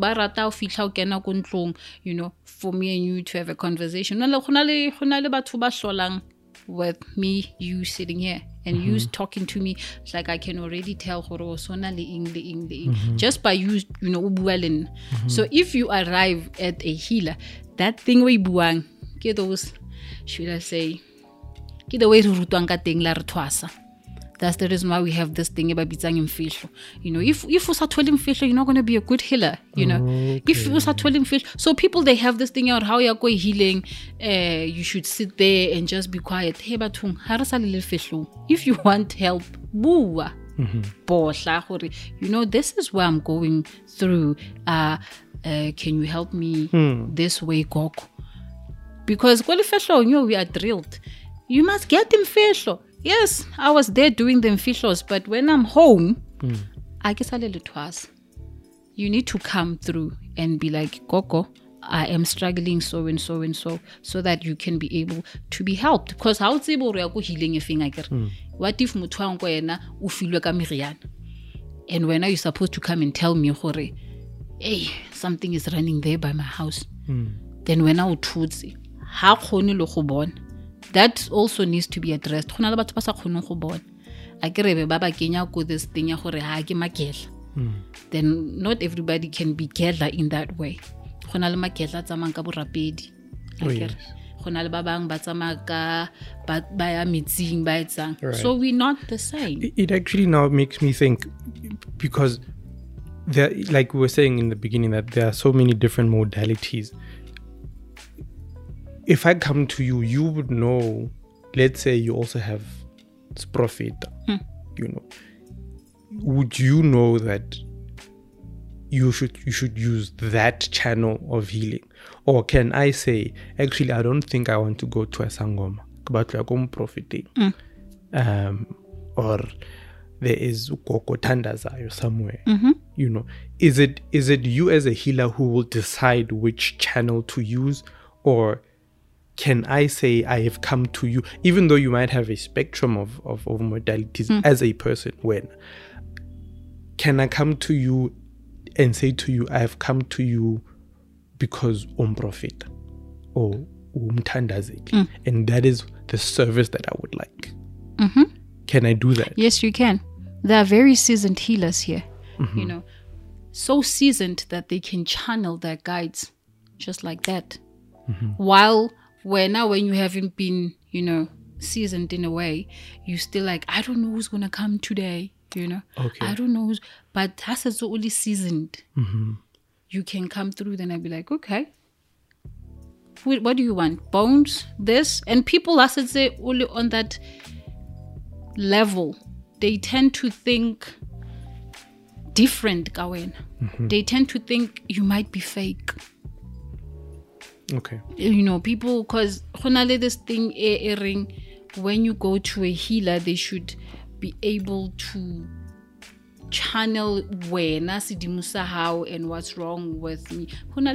you know, for me and you to have a conversation with me, you sitting here and mm-hmm. you talking to me, it's like I can already tell mm-hmm. just by you, you know, mm-hmm. So if you arrive at a healer, that thing we buang, get those, should I say, get the way to rutwanga thing la retwasa. That's the reason why we have this thing about bitsang imfihlo. You know, if if you start telling imfihlo, you're not going to be a good healer. You know, Okay. if you start telling imfihlo, so people they have this thing out how you're going healing. Uh, you should sit there and just be quiet. Hey, bathong, ha re sa le lefihlo. If you want help, bua. Bohla gore, you know, this is where I'm going through. Uh, uh, can you help me this way, Gogo? Because you know, we are drilled. You must get them facial. Yes, I was there doing them facials, but when I'm home, mm. I guess a little twice. You need to come through and be like, Gogo, I am struggling so and so and so, so that you can be able to be helped. Because how it's able to healing a thing, I get. What if mutwa ngo ena o filwe ka meriana? And when are you supposed to come and tell me, Hore, hey, something is running there by my house? Mm. Then when I would tutsi, how khone lo go bona? That also needs to be addressed. Khona le batho ba sa khone go bona. A ke re be ba ba kenya go this thing ya gore ha ke makela. Then not everybody can be gather in that way. Khona le makela tsamang ka borapedi. Oh, yes. Khona le ba bang ba tsamaya ka ba ba ya mitsing ba etsang. So we're not the same. It, it actually now makes me think, because there, like we were saying in the beginning, that there are so many different modalities. If I come to you, you would know, let's say you also have sprofita, hmm. you know, would you know that you should you should use that channel of healing? Or can I say, actually, I don't think I want to go to a sangoma, but like um profiting, mm. um, or there is ukoko tandazayo somewhere. Mm-hmm. You know, is it is it you as a healer who will decide which channel to use, or can I say I have come to you, even though you might have a spectrum of of, of modalities mm. as a person? When can I come to you and say to you, I have come to you because umprofita or umtandazeli, mm. and that is the service that I would like? Mm-hmm. Can I do that? Yes, you can. There are very seasoned healers here, mm-hmm. you know, so seasoned that they can channel their guides just like that. Mm-hmm. While where now when you haven't been, you know, seasoned in a way, you still like, I don't know who's going to come today, you know. Okay. I don't know who's, but that's also only seasoned. Mm-hmm. You can come through, then I'd be like, okay, what, what do you want? Bones, this? And people, as I say, only on that level, they tend to think different, Gawain. Mm-hmm. They tend to think you might be fake. Okay. You know, people, because this thing airing, when you go to a healer, they should be able to channel when how and what's wrong with me.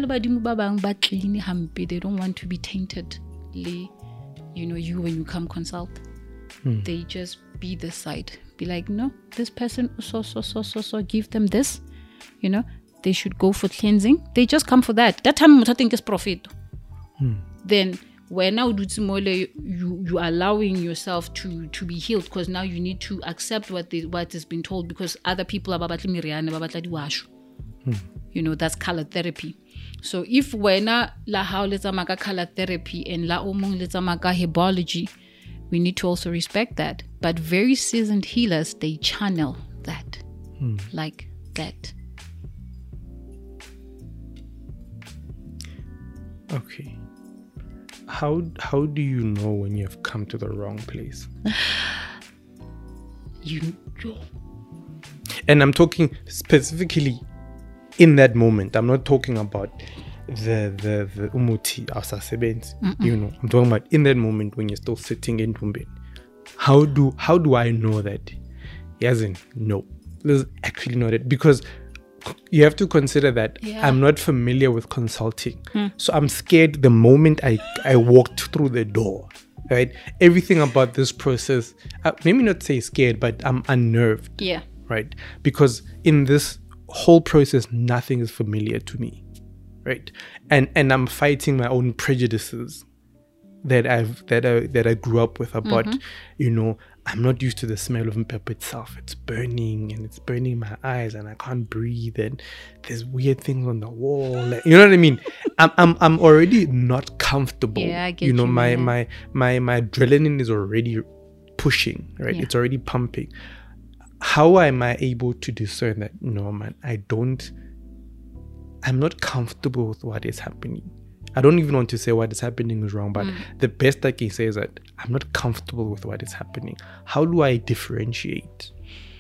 They don't want to be tainted, you know, you when you come consult. Hmm. They just be the side. Be like, no, this person, so, so, so, so, so, give them this. You know, they should go for cleansing. They just come for that. That time, I think is profit. Hmm. Then, when now you you are allowing yourself to to be healed, because now you need to accept what the, what has been told, because other people are babatli miriana babatli washu. You know, that's color therapy. So if when la how let's maka color therapy and la omong let's maka herbology, we need to also respect that. But very seasoned healers, they channel that hmm. like that. Okay. How how do you know when you have come to the wrong place? You know. And I'm talking specifically in that moment. I'm not talking about the the the umuti asasebenzi. You know, I'm talking about in that moment when you're still sitting in Tumbeni. How do how do I know that? Yes, no, this is actually not it, because you have to consider that yeah. I'm not familiar with consulting. Hmm. So I'm scared the moment I, I walked through the door, right? Everything about this process, uh, maybe not say scared, but I'm unnerved. Yeah. Right? Because in this whole process, nothing is familiar to me, right? And and I'm fighting my own prejudices that I've that I that I grew up with about, mm-hmm. you know, I'm not used to the smell of mpepe itself. It's burning and it's burning my eyes and I can't breathe and there's weird things on the wall. Like, you know what I mean? I'm I'm I'm already not comfortable. Yeah, I get you know, you, my, man. my my my adrenaline is already pushing, right? Yeah. It's already pumping. How am I able to discern that, no, man, I don't, I'm not comfortable with what is happening? I don't even want to say what is happening is wrong, but mm. the best I can say is that I'm not comfortable with what is happening. How do I differentiate?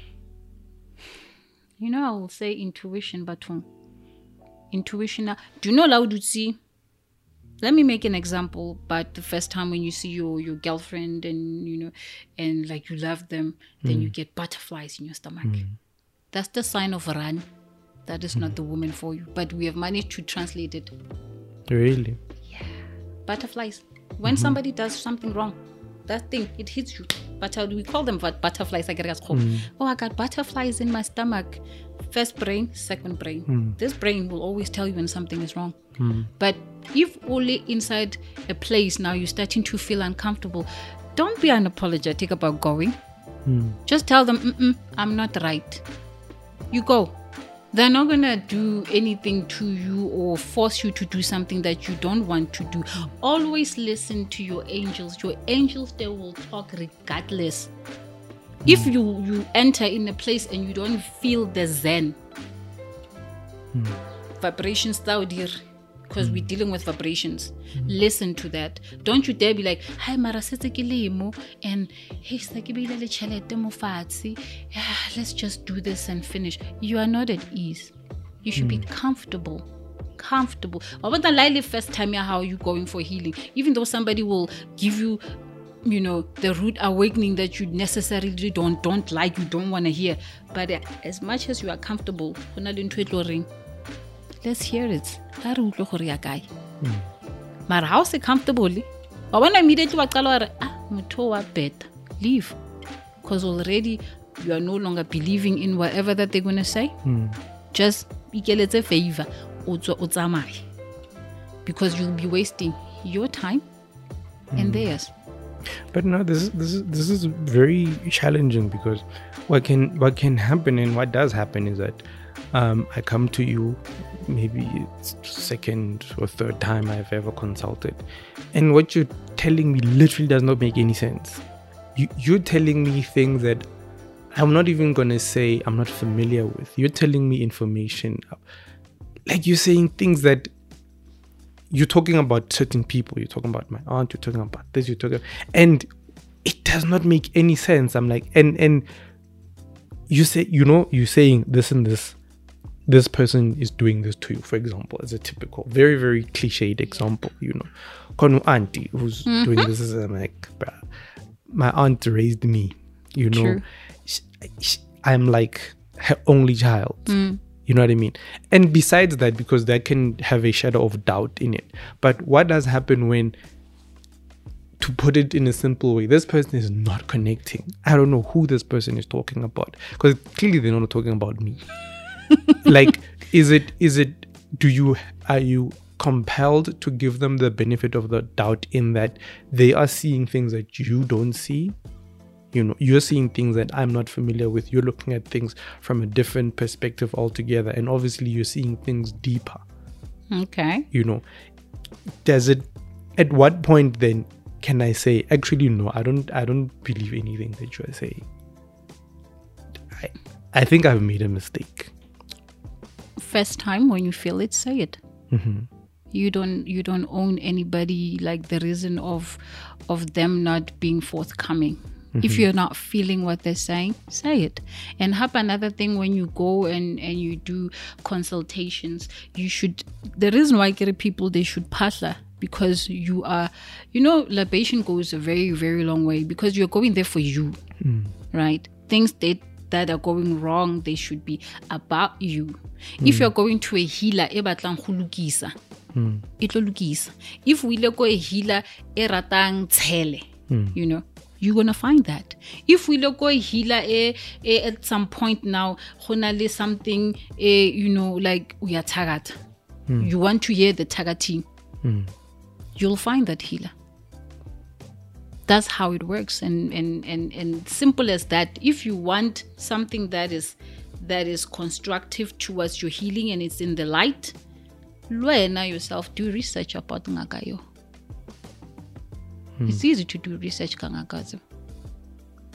You know, I will say intuition, but intuition. Do you know how to see? Let me make an example. But the first time when you see your, your girlfriend and, you know, and like you love them, then mm. you get butterflies in your stomach. Mm. That's the sign of Rani. That is mm. not the woman for you. But we have managed to translate it. Really? Yeah. Butterflies. When mm-hmm. somebody does something wrong, that thing, it hits you. But how do we call them butterflies? Mm. Oh, I got butterflies in my stomach. First brain, second brain. Mm. This brain will always tell you when something is wrong. Mm. But if only inside a place now you're starting to feel uncomfortable, don't be unapologetic about going. Mm. Just tell them, Mm-mm, I'm not right. You go. They're not going to do anything to you or force you to do something that you don't want to do. Always listen to your angels. Your angels, they will talk regardless. Mm. If you, you enter in a place and you don't feel the zen, mm. vibrations, because mm. we're dealing with vibrations. Mm. Listen to that. Don't you dare be like, hi, Mara, and hey, let's just do this and finish. You are not at ease. You should mm. be comfortable. Comfortable. But the first time how you going for healing, even though somebody will give you, you know, the rude awakening that you necessarily don't don't like, you don't want to hear. But uh, as much as you are comfortable, let's hear it. Mm. But how is it comfortably? But when I immediately I tell her, ah, mutowa better leave, because already you are no longer believing in whatever that they're gonna say. Mm. Just get a favor, because you'll be wasting your time mm. and theirs. But no, this is this is this is very challenging, because what can what can happen and what does happen is that um, I come to you, maybe it's second or third time I've ever consulted, and what you're telling me literally does not make any sense. You you're telling me things that I'm not even gonna say I'm not familiar with. You're telling me information, like you're saying things that. You're talking about certain people. You're talking about my aunt. You're talking about this. You're talking, and it does not make any sense. I'm like, and and you say, you know, you're saying this and this. This person is doing this to you, for example, as a typical, very very cliched example. You know, Konu auntie who's mm-hmm. doing this. Is I'm like, bruh, my aunt raised me. You know, she, she, I'm like her only child. Mm. You know what I mean? And besides that, because that can have a shadow of doubt in it. But what does happen when, to put it in a simple way, this person is not connecting? I don't know who this person is talking about, because clearly they're not talking about me. Like, is it, is it, do you, are you compelled to give them the benefit of the doubt in that they are seeing things that you don't see? You know, you're seeing things that I'm not familiar with. You're looking at things from a different perspective altogether. And obviously you're seeing things deeper. Okay. You know, does it, at what point then can I say, actually, no, I don't, I don't believe anything that you are saying. I, I think I've made a mistake. First time when you feel it, say it. Mm-hmm. You don't, you don't own anybody like the reason of, of them not being forthcoming. Mm-hmm. If you're not feeling what they're saying, say it. And have another thing, when you go and, and you do consultations, you should, the reason why I get people, they should partner, because you are, you know, libation goes a very, very long way, because you're going there for you, mm. right? Things that, that are going wrong, they should be about you. Mm. If you're going to a healer, e batlang go lukisa, mm. e tlo lukisa. If we le go a healer, e ratang tshele, mm. you know, you're going to find that. If we look at healer eh, eh, at some point now, honali something, eh, you know, like we are target. Mm. You want to hear the targeting. Mm. You'll find that healer. That's how it works. And, and, and, and simple as that. If you want something that is, that is constructive towards your healing and it's in the light, Luena yourself, do research about ngakayo. Hmm. It's easy to do research kangakazo.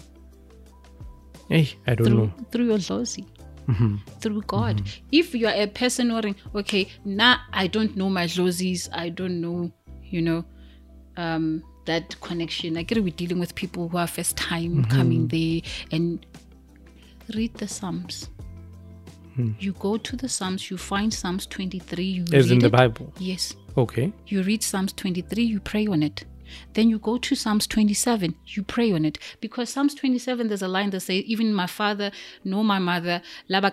Hey, I don't through, know. Through your Dlozi. Mm-hmm. Through God. Mm-hmm. If you are a person wondering, okay, now I don't know my Dlozis, I don't know, you know, um, that connection. I get we're dealing with people who are first time mm-hmm. coming there, and read the Psalms. Hmm. You go to the Psalms, you find Psalms twenty-three, you As read in the it. Bible? Yes. Okay. You read Psalms twenty-three, you pray on it. Then you go to Psalms twenty-seven, you pray on it. Because Psalms twenty-seven, there's a line that says, even my father nor my mother,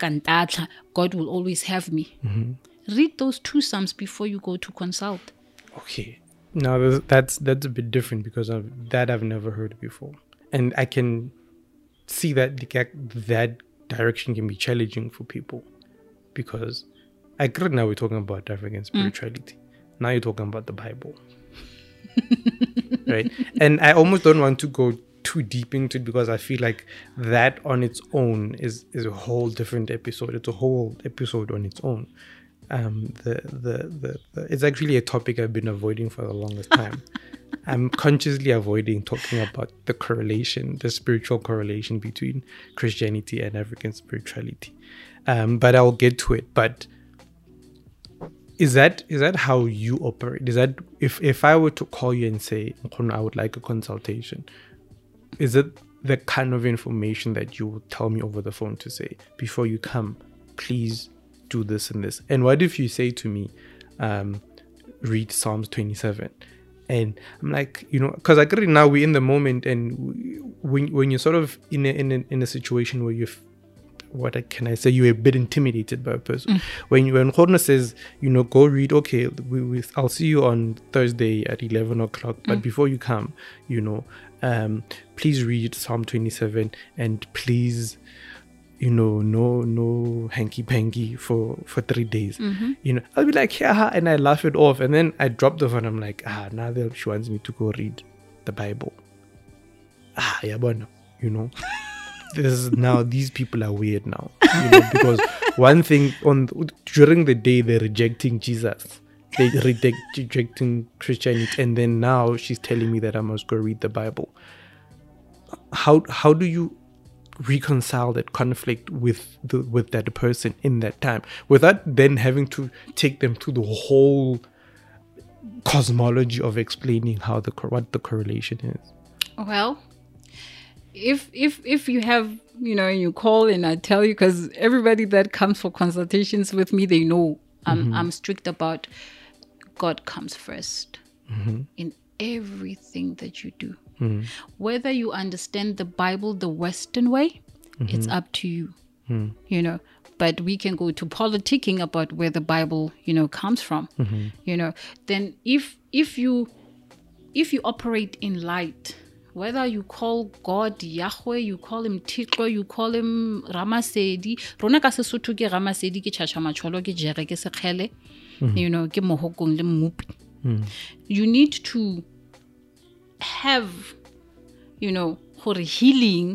God will always have me. Mm-hmm. Read those two Psalms before you go to consult. Okay. Now, that's that's a bit different because of that I've never heard before. And I can see that that direction can be challenging for people. Because I agree now we're talking about African spirituality. Mm. Now you're talking about the Bible. Right? And I almost don't want to go too deep into it because I feel like that on its own is, is a whole different episode. It's a whole episode on its own. Um, the, the, the, the it's actually a topic I've been avoiding for the longest time. I'm consciously avoiding talking about the correlation, the spiritual correlation between Christianity and African spirituality. Um, but I'll get to it. But is that is that how you operate? Is that if, if I were to call you and say, I would like a consultation, is it the kind of information that you would tell me over the phone to say, before you come, please do this and this? And what if you say to me, um, read Psalms twenty-seven? And I'm like, you know, because I agree now we're in the moment, and when when you're sort of in a, in a, in a situation where you've, what can I say, you're a bit intimidated by a person. Mm. When when Khorna says, you know, go read, okay, we, we, I'll see you on Thursday at eleven o'clock, but mm. before you come, you know, um, please read Psalm twenty-seven, and please, you know, no no hanky-panky for, for three days. Mm-hmm. You know, I'll be like, yeah, and I laugh it off. And then I drop the phone. I'm like, ah, now that she wants me to go read the Bible. Ah, yeah, but no, you know. This is now, these people are weird now. You know, because one thing, on during the day, they're rejecting Jesus. They're reject, rejecting Christianity. And then now she's telling me that I must go read the Bible. How how do you reconcile that conflict with the with that person in that time without then having to take them to the whole cosmology of explaining how the what the correlation is? Well, if if if you have, you know, you call and I tell you, because everybody that comes for consultations with me, they know I'm mm-hmm. I'm strict about God comes first mm-hmm. in everything that you do. Mm-hmm. Whether you understand the Bible the Western way, mm-hmm. it's up to you, mm-hmm. you know. But we can go to politicking about where the Bible, you know, comes from, mm-hmm. you know. Then if if you if you operate in light, whether you call God Yahweh, you call him Tito, you call him Ramasedi, rona ka Sesotho ke Ramasedi ke Chachamacholo ke Jere ke Sekgele, you know, ke Mohokong le Mmupi. You need to have, you know, for healing,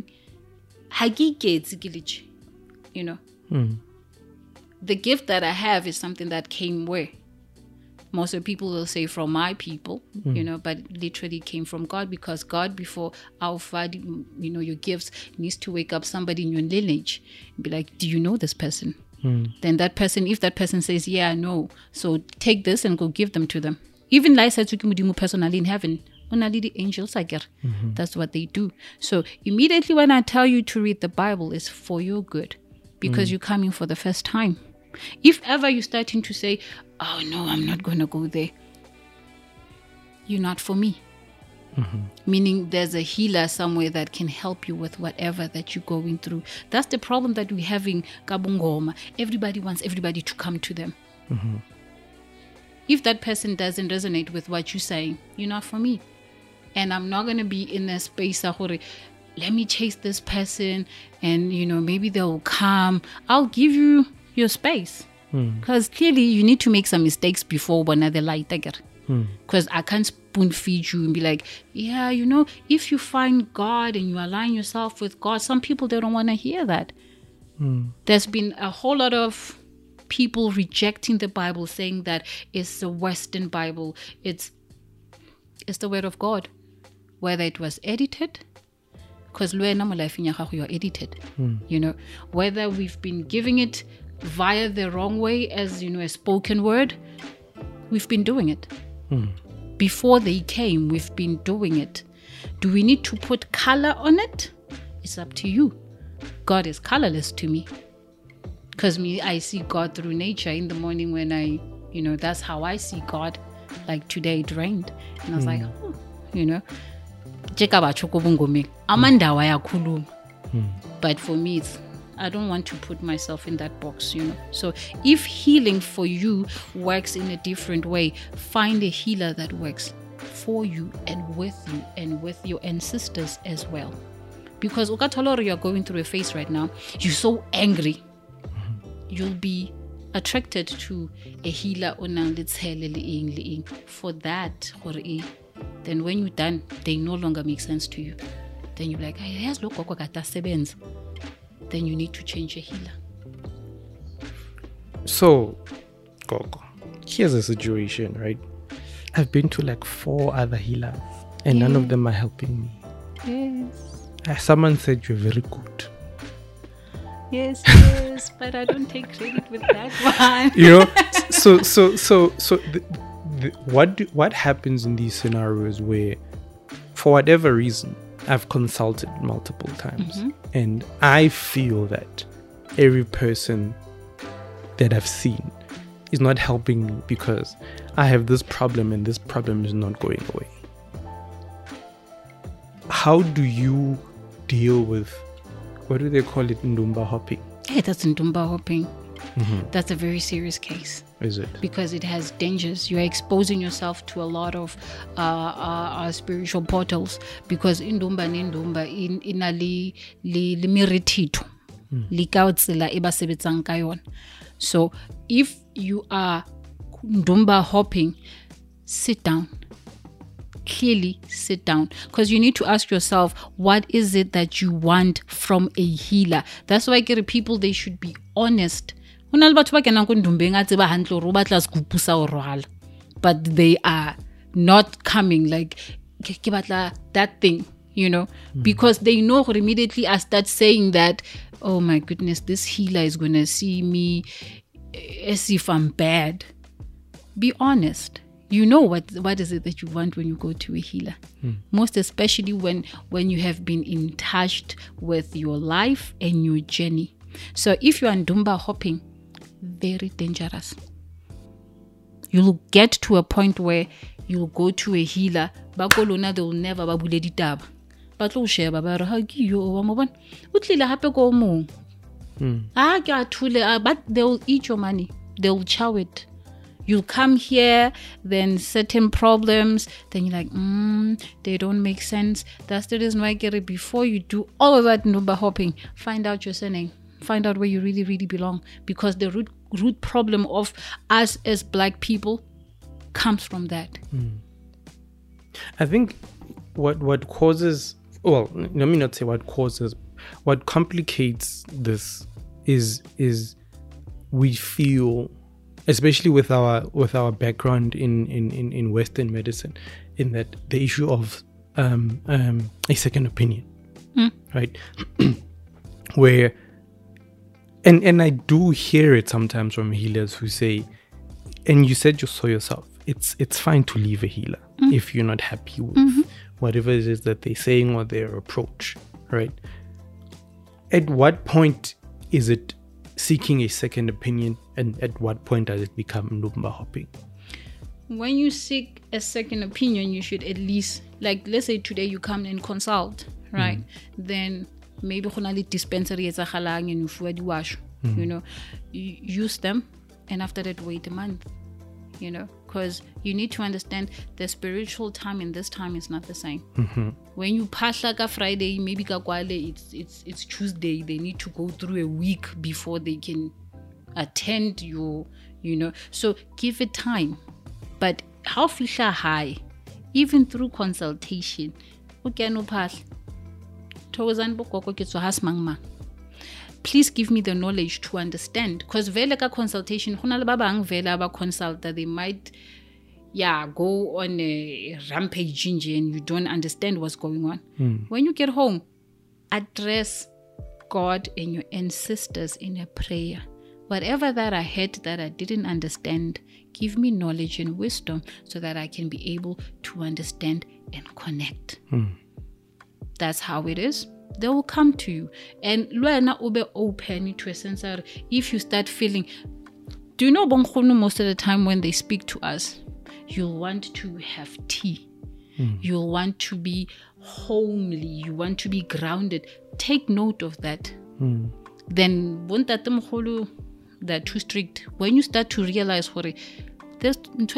you know. Mm. The gift that I have is something that came where? Most of the people will say from my people, mm. you know, but literally came from God, because God, before our Father, you know, your gifts, needs to wake up somebody in your lineage and be like, do you know this person? Mm. Then that person, if that person says, yeah, I know, so take this and go give them to them. Even like said personally in heaven, only the angels, I get. Mm-hmm. That's what they do. So immediately when I tell you to read the Bible, it's for your good, because mm. you're coming for the first time. If ever you're starting to say, oh no, I'm not going to go there, you're not for me. Mm-hmm. Meaning there's a healer somewhere that can help you with whatever that you're going through. That's the problem that we're having. Kabungoma. Everybody wants everybody to come to them. Mm-hmm. If that person doesn't resonate with what you're saying, you're not for me. And I'm not going to be in a space where, let me chase this person and, you know, maybe they'll come. I'll give you your space. Because mm. clearly you need to make some mistakes before when they light again. Because mm. I can't spoon feed you and be like, yeah, you know, if you find God and you align yourself with God, some people, they don't want to hear that. Mm. There's been a whole lot of people rejecting the Bible, saying that it's the Western Bible. It's, it's the Word of God. Whether it was edited, because you are edited. Mm. You know, whether we've been giving it via the wrong way as, you know, a spoken word, we've been doing it. Mm. Before they came, we've been doing it. Do we need to put color on it? It's up to you. God is colorless to me. Because me, I see God through nature. In the morning when I, you know, that's how I see God. Like today it rained. And I was mm. like, oh, you know. Mm. But for me, it's, I don't want to put myself in that box, you know. So if healing for you works in a different way, find a healer that works for you and with you and with your ancestors as well. Because ukatholoro, you're going through a phase right now, you're so angry. Mm-hmm. You'll be attracted to a healer for that. Then when you're done, they no longer make sense to you. Then you're like, hey, then you need to change a healer. So, Gogo, here's a situation, right? I've been to like four other healers and yeah. none of them are helping me. Yes. Someone said you're very good. Yes, yes, but I don't take credit with that one. You know, so so so so the, the, what do, what happens in these scenarios where, for whatever reason, I've consulted multiple times, mm-hmm. and I feel that every person that I've seen is not helping me because I have this problem and this problem is not going away. How do you deal with, what do they call it, ndumba hopping? Hey, that's ndumba hopping. Mm-hmm. That's a very serious case. Is it? Because it has dangers. You are exposing yourself to a lot of uh, uh, uh, spiritual portals. Because indumba nindumba in inali li limirithito likautsela ebasebetsang ka yona. So if you are ndumba hopping, sit down. Clearly sit down, because you need to ask yourself, what is it that you want from a healer? That's why I get people, they should be honest. But they are not coming like that thing, you know, mm. because they know immediately I start saying that, oh my goodness, this healer is going to see me as if I'm bad. Be honest. You know what what is it that you want when you go to a healer. Mm. Most especially when, when you have been in touch with your life and your journey. So if you are ndumba hopping, very dangerous. You'll get to a point where you'll go to a healer, bakolona they will never babule ditaba. But lo share baba re ha ke yo wa mo bona. O tlile hape ko mo. Ah ke a thule, but they will eat your money. They will chow it. You'll come here, then certain problems, then you're like, mm, they don't make sense. That's the reason why I get it. Before you do all of that number hopping, find out your surname. Find out where you really, really belong. Because the root root problem of us as black people comes from that. Mm. I think what what causes, well, let me not say what causes, what complicates this is is we feel, especially with our with our background in, in, in, in Western medicine, in that the issue of um, um, a second opinion, mm. right? Where, and, and I do hear it sometimes from healers who say, and you said you saw yourself, it's it's fine to leave a healer mm. if you're not happy with mm-hmm. whatever it is that they're saying or their approach, right? At what point is it seeking a second opinion, and at what point does it become ndumba hopping? When you seek a second opinion, you should at least, like, let's say today you come and consult, right? Mm. Then maybe khonali dispensary etsa khalang and you fuwa diwasho, you know, you use them, and after that wait a month, you know, because you need to understand the spiritual time and this time is not the same. Mm-hmm. When you pass like a Friday, maybe kakwale, it's it's it's Tuesday, they need to go through a week before they can attend your, you know, so give it time. But how fisha high, even through consultation, please give me the knowledge to understand, because vele ka consultation khona le ba bang vele aba consult that they might yeah go on a rampage and you don't understand what's going on. Mm. When you get home, address God and your ancestors in a prayer. Whatever that I had that I didn't understand, give me knowledge and wisdom so that I can be able to understand and connect. Hmm. That's how it is. They will come to you. And luena ube open to a sense that if you start feeling, do you know Bongkhonu most of the time when they speak to us, you'll want to have tea. Mm. You'll want to be homely. You want to be grounded. Take note of that. Mm. Then they're too strict. When you start to realize there's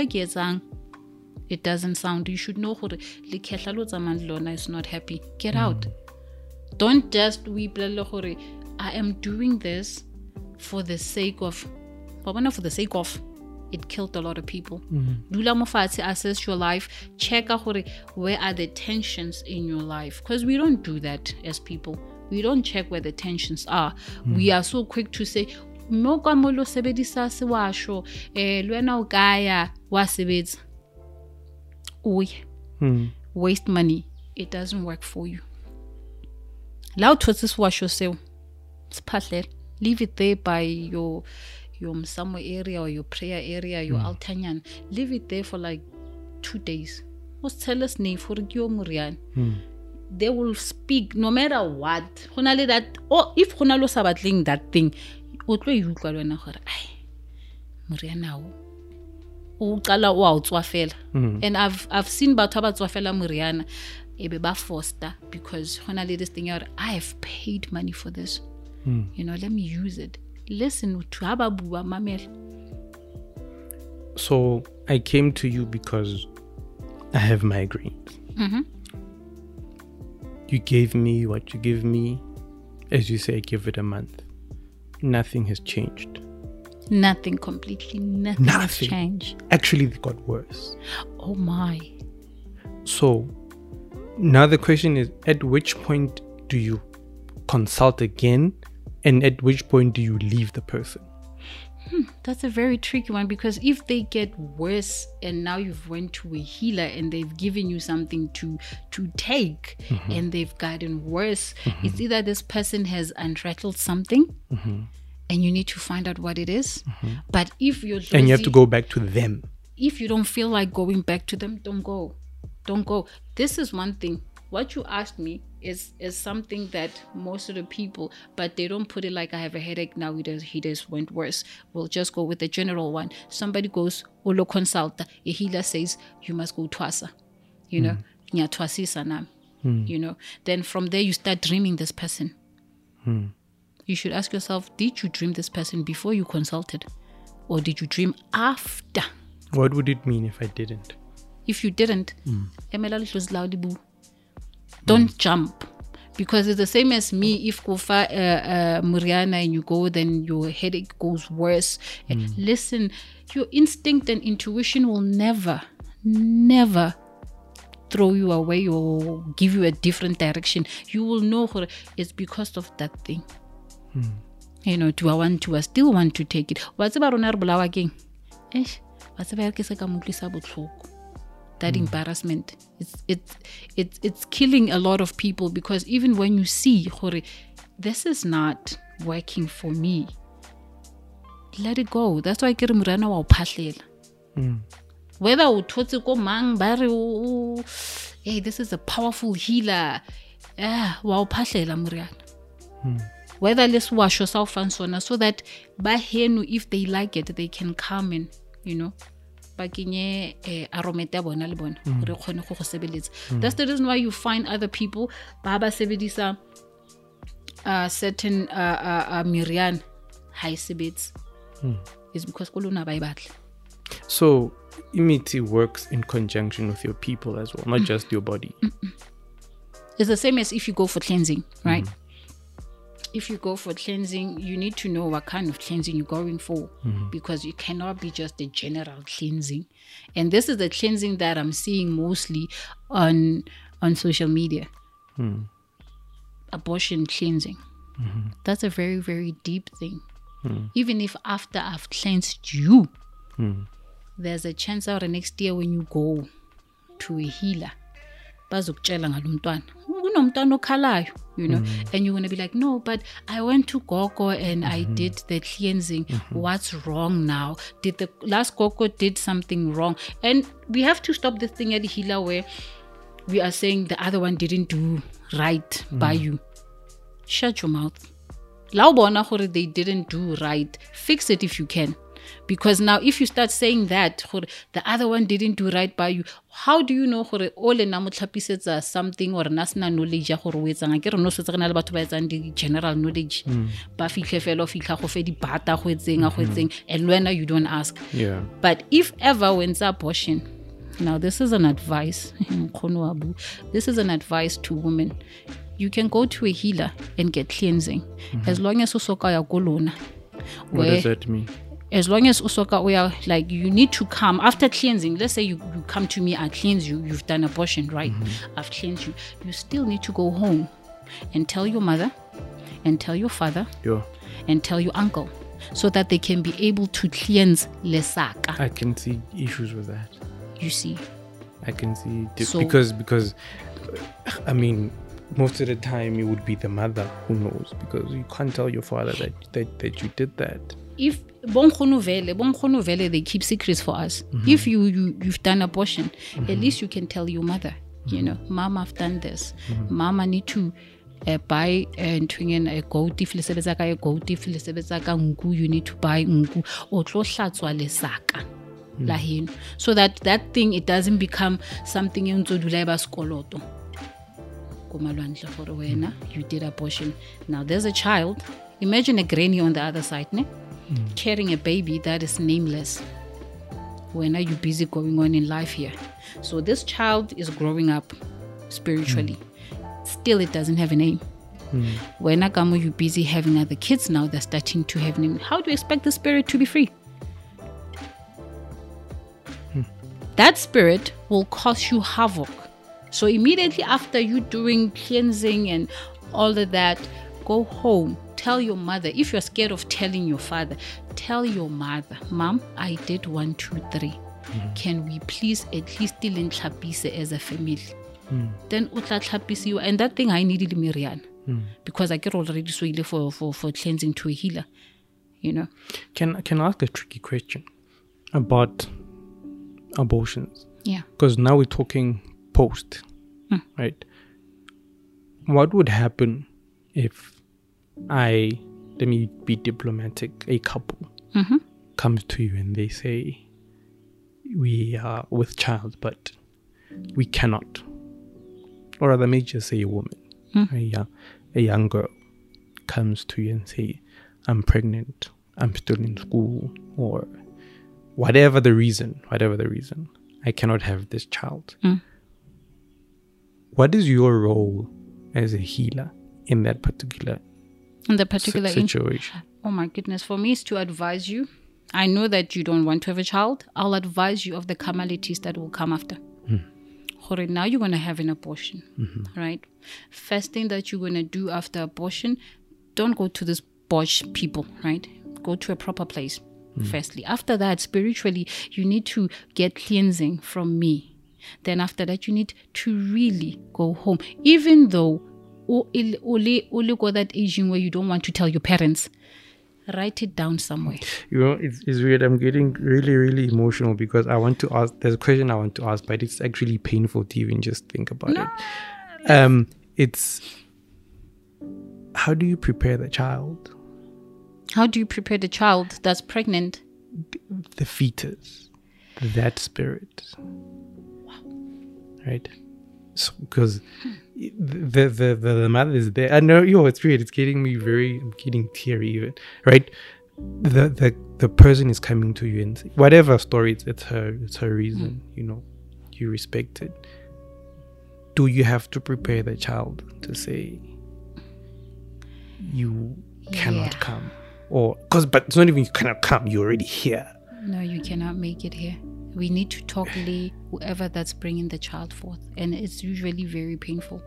it doesn't sound, you should know is not happy. Get mm. out. Don't just weep. I am doing this for the sake of for the sake of it killed a lot of people. Dula mofati, assess your life. Check out where are the tensions in your life, because we don't do that as people. We don't check where the tensions are. Mm. We are so quick to say no kamolo sebedisa se washo eh lwena ukaya wasebedza uy waste money. It doesn't work for you. Lao thotse washo seo sphatlele, leave it there by your your msamo area or your prayer area, your mm. altanyan. Leave it there for like two days. Most tell us name for Murian. They will speak no matter what. Honali that or if honalo sabatling that thing, otlo you kwalwena gore ai Muriana o qala o a tswafela. And I've I've seen batho ba tswafela Muriana ebe ba foster because honali this thing out, I have paid money for this. Mm. You know, let me use it. Listen to Ababua Mamel. So I came to you because I have migraines. Mm-hmm. You gave me what you give me. As you say, give it a month. Nothing has changed. Nothing, completely nothing, nothing. has changed. Actually, it got worse. Oh my. So now the question is, at which point do you consult again? And at which point do you leave the person? Hmm, that's a very tricky one, because if they get worse and now you've went to a healer and they've given you something to to take, mm-hmm. and they've gotten worse, mm-hmm. it's either this person has unrattled something, mm-hmm. and you need to find out what it is. Mm-hmm. But if you're lazy, and you have to go back to them. If you don't feel like going back to them, don't go. Don't go. This is one thing. What you asked me is is something that most of the people, but they don't put it like I have a headache now, it he just went worse. We'll just go with the general one. Somebody goes, Olo consult, a healer says, you must go twasa. You know, nya twasisa nam. You know, then from there you start dreaming this person. Mm. You should ask yourself, did you dream this person before you consulted? Or did you dream after? What would it mean if I didn't? If you didn't, mm. Don't mm. jump, because it's the same as me. If go for uh, uh, Muriana and you go, then your headache goes worse. Mm. Listen, your instinct and intuition will never, never throw you away or give you a different direction. You will know it's because of that thing. Mm. You know, do I want to? I still want to take it. What's about Onarbulawa again? What's about that mm. embarrassment? It's it's it's it's killing a lot of people, because even when you see this is not working for me, let it go. That's why I get Murana wa phahlela. Whether uthotse ko mang ba re hey, this is a powerful healer, ah wa phahlela Murana. Whether let's wash yourself and so on, so that by henu, if they like it, they can come in, you know. That's the reason why you find other people baba sebedisa uh, certain uh, uh, uh, Mirian high sebets. It's because kolona ba ibatle. So imiti works in conjunction with your people as well, not mm. just your body. Mm-mm. It's the same as if you go for cleansing, right? Mm. If you go for cleansing, you need to know what kind of cleansing you're going for, mm-hmm. because you cannot be just a general cleansing. And this is the cleansing that I'm seeing mostly on on social media. Mm. Abortion cleansing. Mm-hmm. That's a very, very deep thing. Mm. Even if after I've cleansed you, mm. there's a chance out the next year when you go to a healer bazokutshela ngalomntwana kunomntwana okhalayo, you know, mm. and you're going to be like, no, but I went to Gogo and mm-hmm. I did the cleansing. Mm-hmm. What's wrong now? Did the last Gogo did something wrong? And we have to stop this thing at the healer where we are saying the other one didn't do right mm. by you. Shut your mouth. La ubona gore they didn't do right. Fix it if you can. Because now if you start saying that the other one didn't do right by you, how do you know gore ole na motlhapisetsa something or nasna knowledge ya gore o etsang ke re no setsa rena le batho ba etsang di general knowledge ba fihle fela fitlha go fe di bata go etseng go etseng and when you don't ask. Yeah. But if ever when it's abortion, now this is an advice this is an advice to women. You can go to a healer and get cleansing mm-hmm. as long as usoka ya kolona. What does that mean? As long as usoka we are like you need to come after cleansing. Let's say you, you come to me, I cleanse you, you've done abortion, right? Mm-hmm. I've cleansed you. You still need to go home and tell your mother and tell your father yeah. and tell your uncle so that they can be able to cleanse lesaka. I can see issues with that. You see? I can see di- so, because because I mean most of the time it would be the mother who knows because you can't tell your father that that, that you did that. If bongono vele, bongono vele, they keep secrets for us. Mm-hmm. If you, you you've done abortion, mm-hmm. at least you can tell your mother. Mm-hmm. You know, Mom, I've done this. Mm-hmm. Mom, I need to uh, buy and uh, a goat. If lesebezaka a goat, if lesebezaka ngu, you need to buy ngu. Otlo hlatswa lesaka. Mm-hmm. So that that thing it doesn't become something you do skoloto. You did abortion. Now there's a child. Imagine a granny on the other side, ne? Mm. carrying a baby that is nameless. When are you busy going on in life here? So this child is growing up spiritually. Mm. Still, it doesn't have a name. Mm. When are you busy having other kids now? They're starting to have names. How do you expect the spirit to be free? Mm. That spirit will cause you havoc. So immediately after you doing cleansing and all of that, go home. Tell your mother. If you're scared of telling your father, tell your mother, Mom, I did one, two, three. Mm-hmm. Can we please at least still in tlhapise as a family? Mm. Then utla tlhapise you. And that thing I needed Miriam. Mm. Because I get already swayed for, for, for cleansing to a healer. You know. Can can I ask a tricky question about abortions? Yeah. Because now we're talking post. Mm. Right? What would happen if I, let me be diplomatic, a couple mm-hmm. comes to you and they say, we are with child, but we cannot. Or rather, may just say a woman, mm. a, young, a young girl comes to you and say, I'm pregnant, I'm still in school, or whatever the reason, whatever the reason, I cannot have this child. Mm. What is your role as a healer in that particular in the particular situation? In- oh my goodness. For me, it's to advise you. I know that you don't want to have a child. I'll advise you of the calamities that will come after. Mm. Now you're going to have an abortion, mm-hmm. right? First thing that you're going to do after abortion, don't go to this bosh people, right? Go to a proper place, mm. firstly. After that, spiritually, you need to get cleansing from me. Then after that, you need to really go home. Even though only go that aging where you don't want to tell your parents, write it down somewhere. You know, it's, it's weird. I'm getting really, really emotional because I want to ask, there's a question I want to ask, but it's actually painful to even just think about no, it. Um, it's, how do you prepare the child? How do you prepare the child that's pregnant? The fetus, that spirit. Wow. Right? So, because the, the, the, the mother is there. I know, yo, it's weird. It's getting me very, I'm getting teary even, right? The, the, the person is coming to you and say, whatever story, it's, it's her, it's her reason, mm. you know, you respect it. Do you have to prepare the child to say, you cannot yeah. come? Or, cause, but it's not even you cannot come, you're already here. No, you cannot make it here. We need to talk to whoever that's bringing the child forth. And it's usually very painful.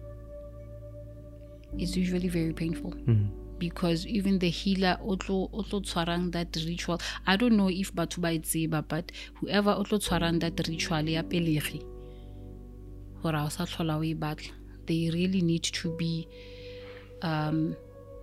It's usually very painful. Mm-hmm. Because even the healer, otlo otlo tshwarang that ritual, I don't know if batho ba itseba, but whoever otlo tshwarang that ritual ya pelegi, hore ha o sa tlhola o e batla. They really need to be um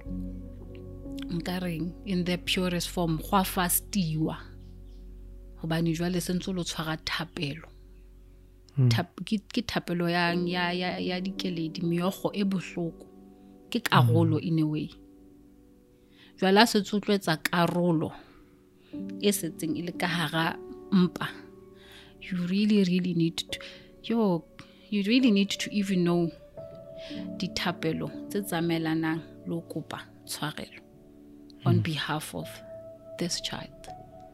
in their purest form. Gwa fastiwa hobane jwale sentse lo tshwara thapelo. Tap ke thapelo ya ya ya ya dikeledi meogo e bohloko ke karolo in a way. Jwala se tsotlwetsa karolo e setseng ile ka hara mpa. You really really need to yo you really need to even know dithapelo tse tsamelanang lo kopa tshwarelo on behalf of this child.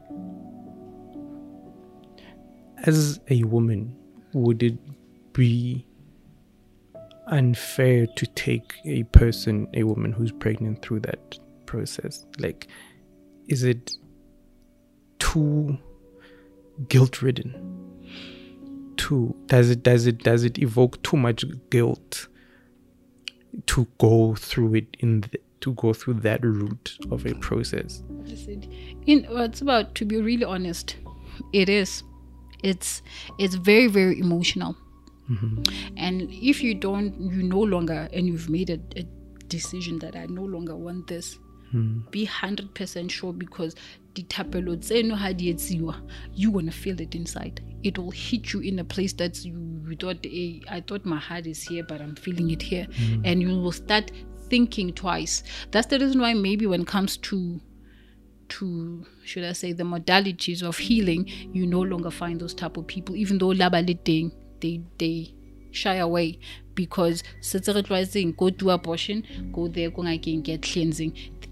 As a woman, would it be unfair to take a person, a woman who's pregnant, through that process? Like, is it too guilt-ridden? Too does it does it does it evoke too much guilt to go through it in the, to go through that route of a process? In what's about to be really honest, it is. It's it's very very emotional, mm-hmm. and if you don't, you no longer, and you've made a, a decision that I no longer want this. Mm. Be hundred percent sure, because the tapelo tseno ha di etsiwa, you wanna feel it inside. It will hit you in a place that you, you thought, hey, I thought my heart is here, but I'm feeling it here, mm. and you will start thinking twice. That's the reason why maybe when it comes to to should I say the modalities of healing, you no longer find those type of people, even though labaliting they they shy away, because go do abortion, go there, go again get cleansing.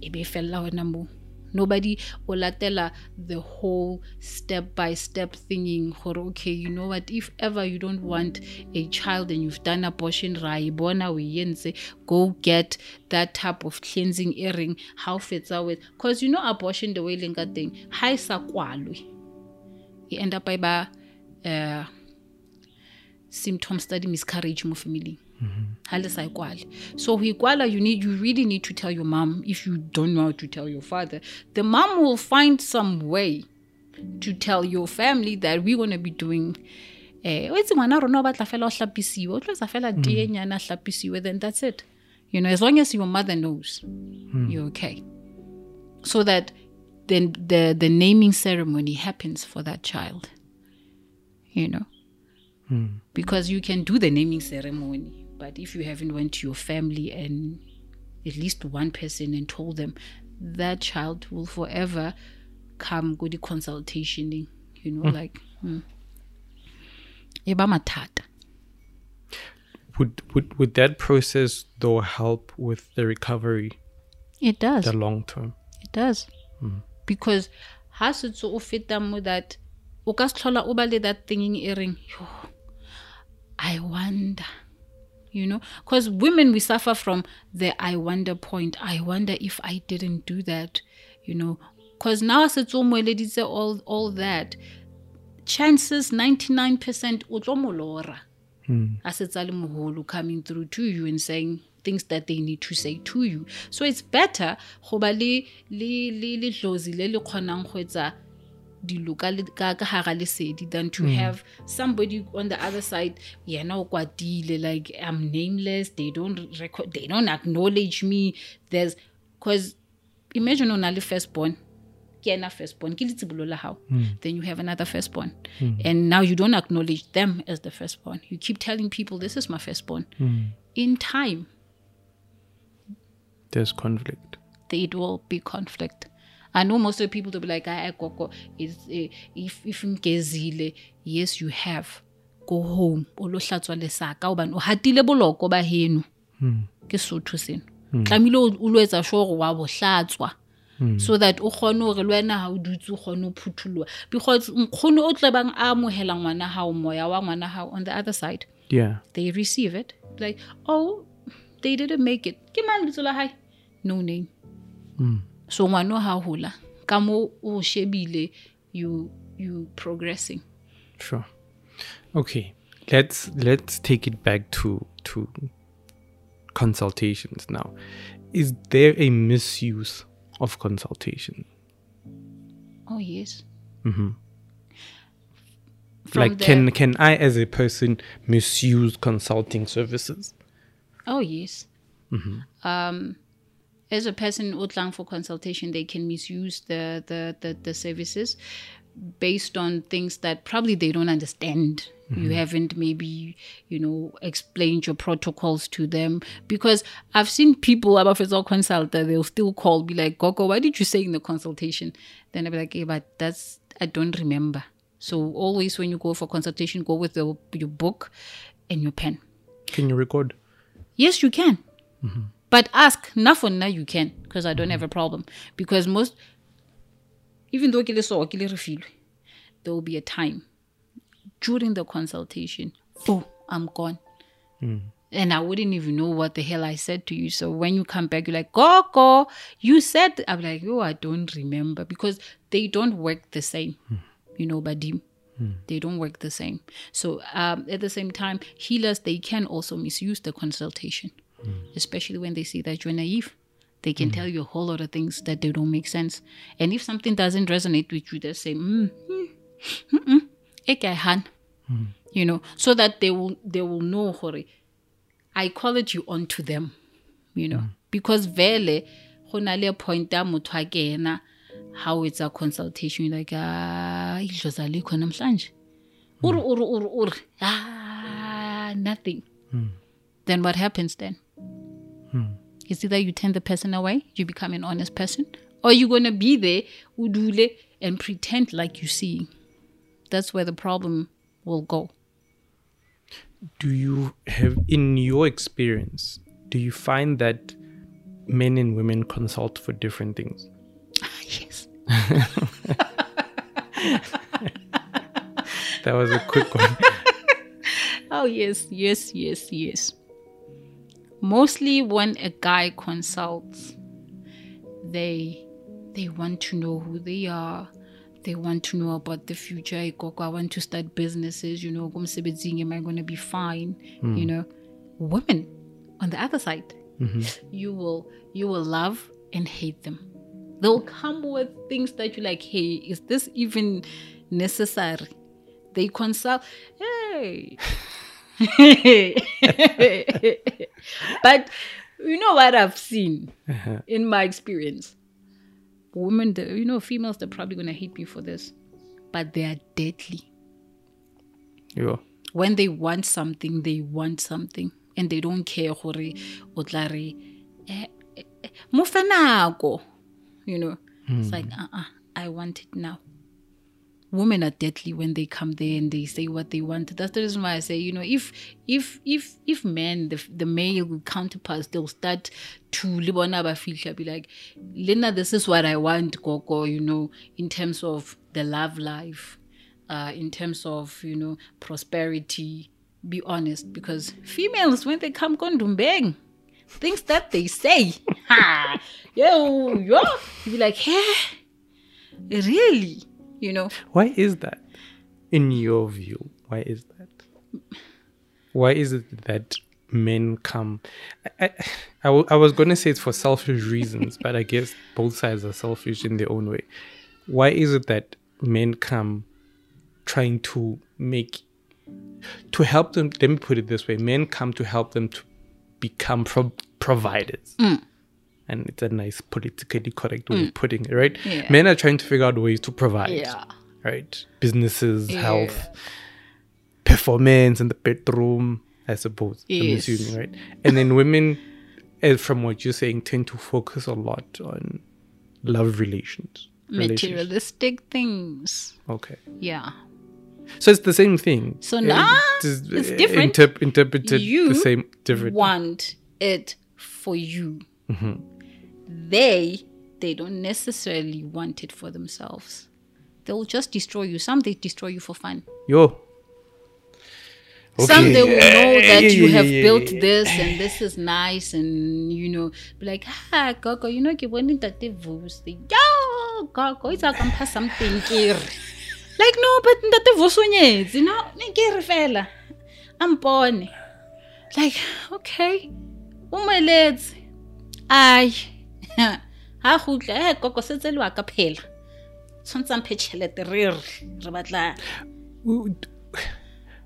Nobody will latela the whole step-by-step thinking, okay, you know what, if ever you don't want a child and you've done abortion, go get that type of cleansing earring, how fits out with, because you know abortion, the way linga thing, high sa kwalwe. You end up by uh, symptom study miscarriage mo family. Mm-hmm. So you need you really need to tell your mom. If you don't know how to tell your father, the mom will find some way to tell your family that we're going to be doing eh mm. Then that's it. You know, as long as your mother knows, mm. you're okay. So that then the the naming ceremony happens for that child. You know, mm. because you can do the naming ceremony. But if you haven't went to your family and at least one person and told them, that child will forever come go to consultation, you know, mm. like mm. would would would that process though help with the recovery? It does. The long term. It does. Mm. Because has it so fit them that that thing earring. I wonder. You know, because women, we suffer from the I wonder point. I wonder if I didn't do that, you know, because now as it's all ladies all all that chances ninety-nine percent utlomolora as it's coming through to you and saying things that they need to say to you. So it's better li li li li than to mm. have somebody on the other side, yeah, no, like I'm nameless, they don't record, they don't acknowledge me. There's because imagine on Ali firstborn, firstborn, mm. then you have another firstborn, mm. and now you don't acknowledge them as the firstborn. You keep telling people this is my firstborn. Mm. In time, there's conflict. It will be conflict. I know most of the people to be like, I Koko, is if if ngezile, yes, you have. Go home. Olo hlatswa lesaka o bana o hatile boloko ba heno. Ke Sotho seno. Tlamile o lo etsa sure wa bo hlatswa. So that o kgone hore le wena ha o dutse o kgone ho phuthulwa, because nkgono o tlebang a amohela ngwana hao moya wa ngwana hao on the other side. Yeah. They receive it like, oh, they didn't make it. Ke mang litsola hai? No name. Mm. So ngwana ha hola ka mo o shebile you you progressing. Sure. Okay. Let's let's take it back to to consultations now. Is there a misuse of consultation? Oh yes. Mm-hmm. From like, the- can can I, as a person, misuse consulting services? Oh, yes. Um, as a person utlang for consultation, they can misuse the, the, the, the services based on things that probably they don't understand. You haven't maybe, you know, explained your protocols to them. Because I've seen people, about for consult, they'll still call, be like, Gogo, what did you say in the consultation? Then I'll be like, hey, but that's, I don't remember. So always when you go for consultation, go with the, your book and your pen. Can you record? Yes, you can. But ask, now for now you can, because I don't have a problem. Because most, even though there will be a time during the consultation, oh, I'm gone. And I wouldn't even know what the hell I said to you. So when you come back, you're like, Gogo, you said, I'm like, oh, I don't remember. Because they don't work the same, you know, Badim. They don't work the same. So um, at the same time, healers, they can also misuse the consultation, especially when they see that you're naive. They can tell you a whole lot of things that they don't make sense. And if something doesn't resonate with you, they say, mm, mm, mm, mm, mm. You know, so that they will they will know, Hore, I called you onto them, you know, because vele, honale point motho again, how it's a consultation, you're like, ah, idlozale khona namhlanje. Ur ur ur ur. Ah, nothing. Then what happens then? It's either you turn the person away, you become an honest person, or you're going to be there, udule, and pretend like you see. That's where the problem will go. Do you have, in your experience, do you find that men and women consult for different things? Yes. That was a quick one. Oh, yes, yes, yes, yes. Mostly when a guy consults, they they want to know who they are. They want to know about the future. I want to start businesses, you know, am I going to be fine? Mm. You know, women on the other side, mm-hmm. you will you will love and hate them. They'll come with things that you're like, hey, is this even necessary? They consult, hey. But you know what I've seen uh-huh. in my experience? Women, the, you know, females, they're probably going to hate me for this, but they are deadly. Yeah. When they want something, they want something, and they don't care. You know, mm. It's like, uh-uh, I want it now. Women are deadly when they come there and they say what they want. That's the reason why I say, you know, if if if if men, the, the male counterparts, they'll start to be like, Lena, this is what I want, Gogo, you know, in terms of the love life, uh, in terms of, you know, prosperity. Be honest, because females, when they come kondumbeng, things that they say, ha, yo, yo, you be like, hey, really? You know, why is that, in your view? Why is that? Why is it that men come? I, I, I, w- I was going to say it's for selfish reasons, but I guess both sides are selfish in their own way. Why is it that men come trying to make, to help them? Let me put it this way: men come to help them to become pro- providers. Mm. And it's a nice politically correct way mm. of putting it, right? Yeah. Men are trying to figure out ways to provide, yeah. right? Businesses, yeah. health, performance in the bedroom, I suppose. Yes. I'm assuming, right? And then women, from what you're saying, tend to focus a lot on love relations. Materialistic things. Okay. Yeah. So it's the same thing. So now it's, it's different. Interp- interpreted you the same, different. want it for you. Mm-hmm. They, they don't necessarily want it for themselves. They'll just destroy you. Some they destroy you for fun. Yo. Okay. Some they will know that yeah, you yeah, have yeah, built yeah, this yeah. and this is nice, and you know, be like, ah, Gogo, you know, you want that divorce. Yo, Gogo, it's like I'm past something here. Like, no, but that divorce, you know, fella. I'm born. Like, okay, oh my legs. Ay, ha khutla eh Gogo setselwa ka phela tshwantsa mphetshele terere re batla.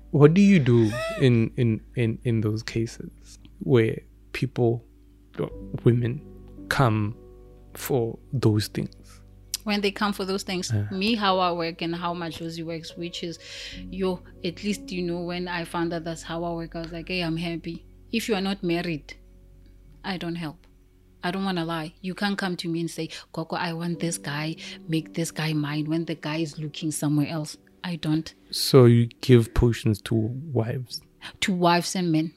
what do you do in, in, in, in those cases where people, women, come for those things? When they come for those things, uh. me, how I work and how my Josie works, which is, yo, at least, you know, when I found that that's how I work, I was like, hey, I'm happy. If you are not married, I don't help. I don't want to lie. You can't come to me and say, Coco, I want this guy, make this guy mine, when the guy is looking somewhere else. I don't. So you give potions to wives? To wives and men.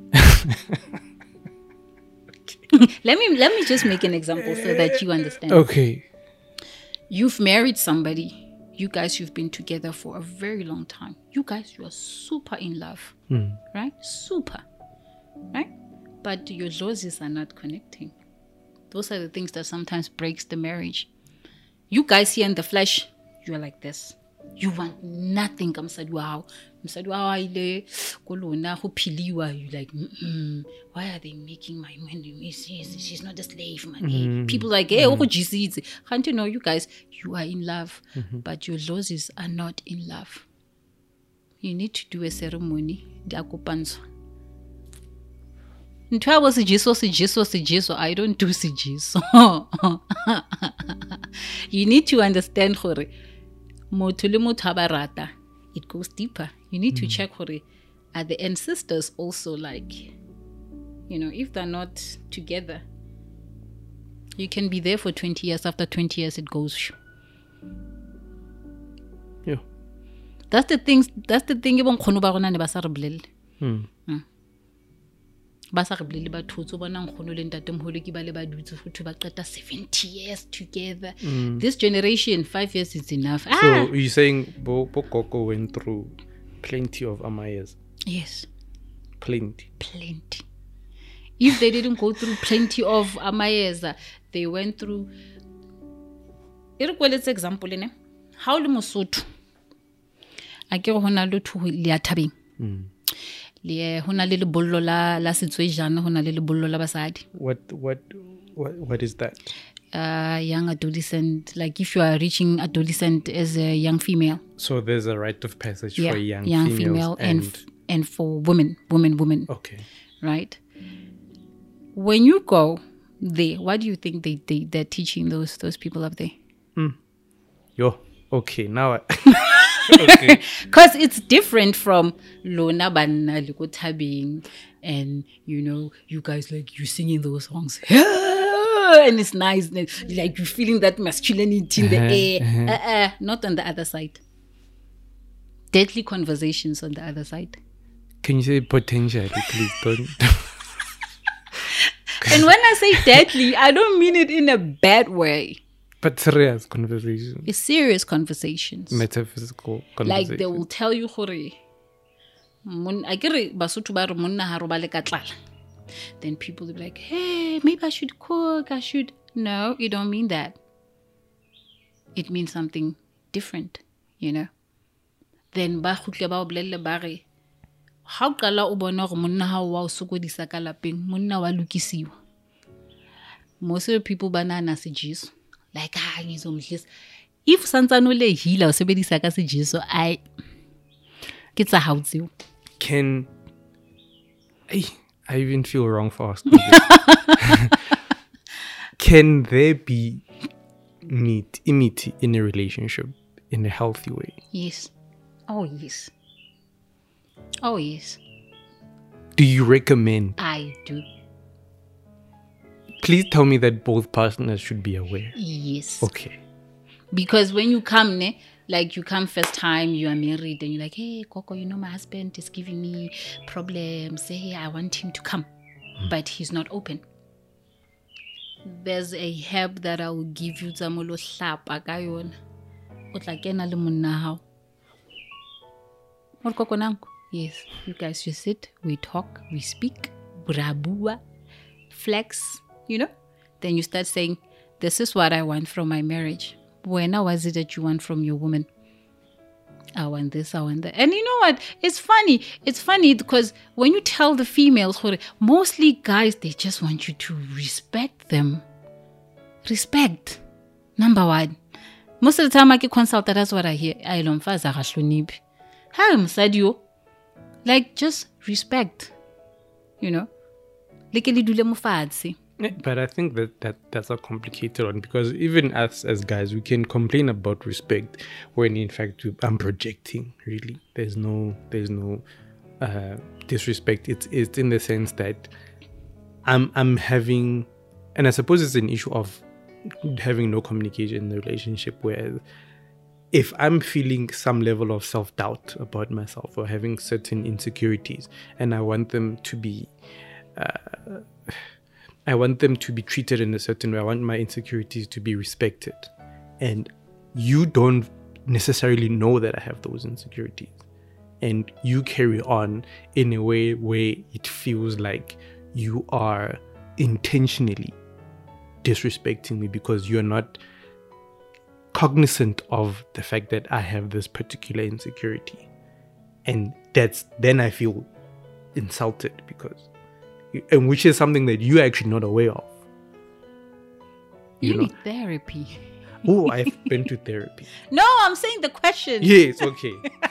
let me let me just make an example so that you understand. Okay. You've married somebody. You guys, you've been together for a very long time. You guys, you are super in love. Hmm. Right? Super. Right? But your doses are not connecting. Those are the things that sometimes breaks the marriage. You guys here in the flesh, you're like this. You want nothing. I'm said, wow. I'm said, wow, you're like, mm-mm. Why are they making my money? She's not a slave, man. Mm-hmm. People like, hey, mm-hmm. Can't you know, you guys, you are in love, mm-hmm. but your losses are not in love. You need to do a ceremony. I don't do sijiso. You need to understand, it goes deeper. You need to mm. check are the ancestors also like, you know, if they're not together, you can be there for twenty years. After twenty years, it goes. Yeah. That's the things. That's the thing. Even hmm. seventy years together. Mm. This generation, five years is enough. So ah! you're saying Bo Coco went through plenty of Amayas? Yes. Plenty. Plenty. If they didn't go through plenty of Amayas, they went through. Let's example, how le Mosotho. I get hona lo to liatabing. Le hona le bollo la la setswejana hona le bollo la basadi. What what what what is that? Uh young adolescent, like if you are reaching adolescent as a young female. So there's a rite of passage yeah, for young, young females female and and, and for women, women, women. Okay. Right? When you go there, what do you think they, they they're teaching those those people up there? Mm. Yo, okay, now I because okay. It's different from Lona Banna Likotabing, and you know, you guys like you singing those songs and it's nice, like you're feeling that masculinity in the air. Uh-huh. Uh-uh, not on the other side. Deadly conversations on the other side. Can you say potentially, please? Don't. And when I say deadly, I don't mean it in a bad way. But serious conversations. It's serious conversations. Metaphysical conversations. Like they will tell you, Hore, then people will be like, hey, maybe I should cook, I should. No, you don't mean that. It means something different, you know. Then ba khutle ba bolelle ba re ha o qala o bona gore monna ha wa o sokodisa ka lapeng monna wa lokisiwa. Most of the people banana sejiso. Like, ah, if Santano le hila, sebedi saka sejiso, I get a house. Can I? I even feel wrong for asking this. Can there be meat, imiti in a relationship in a healthy way? Yes. Oh yes. Oh yes. Do you recommend? I do. Please tell me that both partners should be aware. Yes. Okay. Because when you come, ne, like you come first time, you are married, and you're like, hey, Coco, you know, my husband is giving me problems. Hey, I want him to come. Mm. But he's not open. There's a herb that I will give you. Zamolo slap agayon. Otlakena le monna hao. What Coco nangu? Yes. You guys just sit, we talk, we speak, brabua, flex. You know, then you start saying, this is what I want from my marriage. When was it that you want from your woman? I want this, I want that. And you know what? It's funny. It's funny because when you tell the females, mostly guys, they just want you to respect them. Respect. Number one. Most of the time I get consulted, that's what I hear. I don't faz a Hi, Msadio. Like, just respect, you know. Like, le dule mo fatshe. But I think that, that that's a complicated one, because even us as guys, we can complain about respect when in fact we, I'm projecting. Really, there's no there's no uh, disrespect. It's it's in the sense that I'm I'm having, and I suppose it's an issue of having no communication in the relationship, where if I'm feeling some level of self-doubt about myself or having certain insecurities, and I want them to be uh, I want them to be treated in a certain way, I want my insecurities to be respected, and you don't necessarily know that I have those insecurities, and you carry on in a way where it feels like you are intentionally disrespecting me because you're not cognizant of the fact that I have this particular insecurity. And that's then I feel insulted, because, and which is something that you're actually not aware of. You, you need know? therapy. Oh, I've been to therapy. No, I'm saying the question. Yes, okay.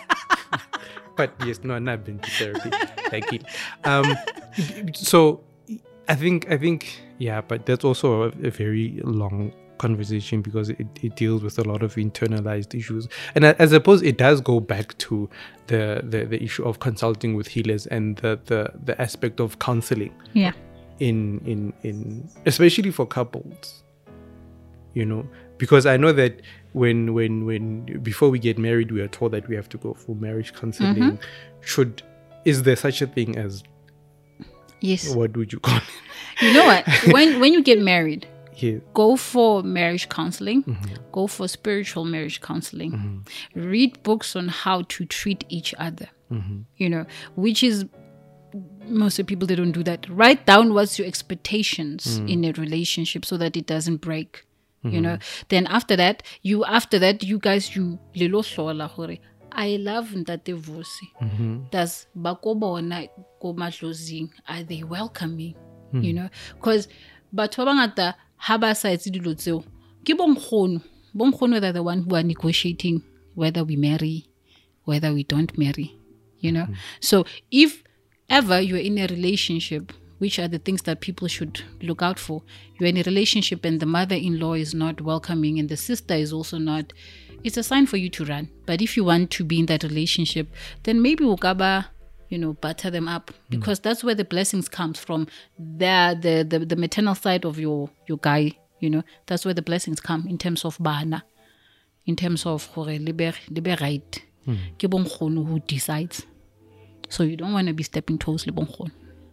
But yes, no, I've not been to therapy. Thank you. Um, so I think, I think, yeah, but that's also a, a very long conversation, because it, it deals with a lot of internalized issues, and I, I suppose it does go back to the, the the issue of consulting with healers and the the, the aspect of counseling. Yeah. In in in especially for couples, you know, because I know that when when when before we get married, we are told that we have to go for marriage counseling. Mm-hmm. Should is there such a thing as? Yes. What would you call it? You know what? When when you get married. Yeah. Go for marriage counseling. Mm-hmm. Go for spiritual marriage counseling. Mm-hmm. Read books on how to treat each other. Mm-hmm. You know, which is, most of the people, they don't do that. Write down what's your expectations mm. in a relationship so that it doesn't break. Mm-hmm. You know, then after that, you after that, you guys, you lelo hlola hore I love Ntate Vusi. Does bakobona ko matlozing, are they welcoming? Mm. You know, because batho ba bangata ha ba sa etse dilo tseo ke bonkgono bonkgono that the one who are negotiating whether we marry, whether we don't marry, you know. Mm. So if ever you're in a relationship, which are the things that people should look out for, you're in a relationship and the mother-in-law is not welcoming and the sister is also not, it's a sign for you to run. But if you want to be in that relationship, then maybe ukaba, you know, butter them up, because mm. that's where the blessings comes from. The, the the the maternal side of your your guy, you know, that's where the blessings come in terms of bana, in terms of hore liber liber right. Ke bonkgono who decides. So you don't want to be stepping toes le bonkgono.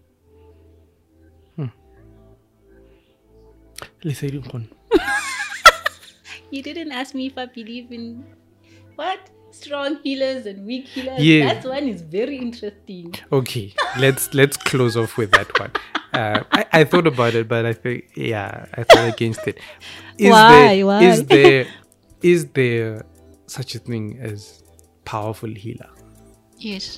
You didn't ask me if I believe in what? Strong healers and weak healers. Yeah. That one is very interesting. Okay, let's let's close off with that one. Uh, I, I thought about it, but I think yeah, I thought against it. Is Why? There, Why? Is there is there such a thing as powerful healer? Yes.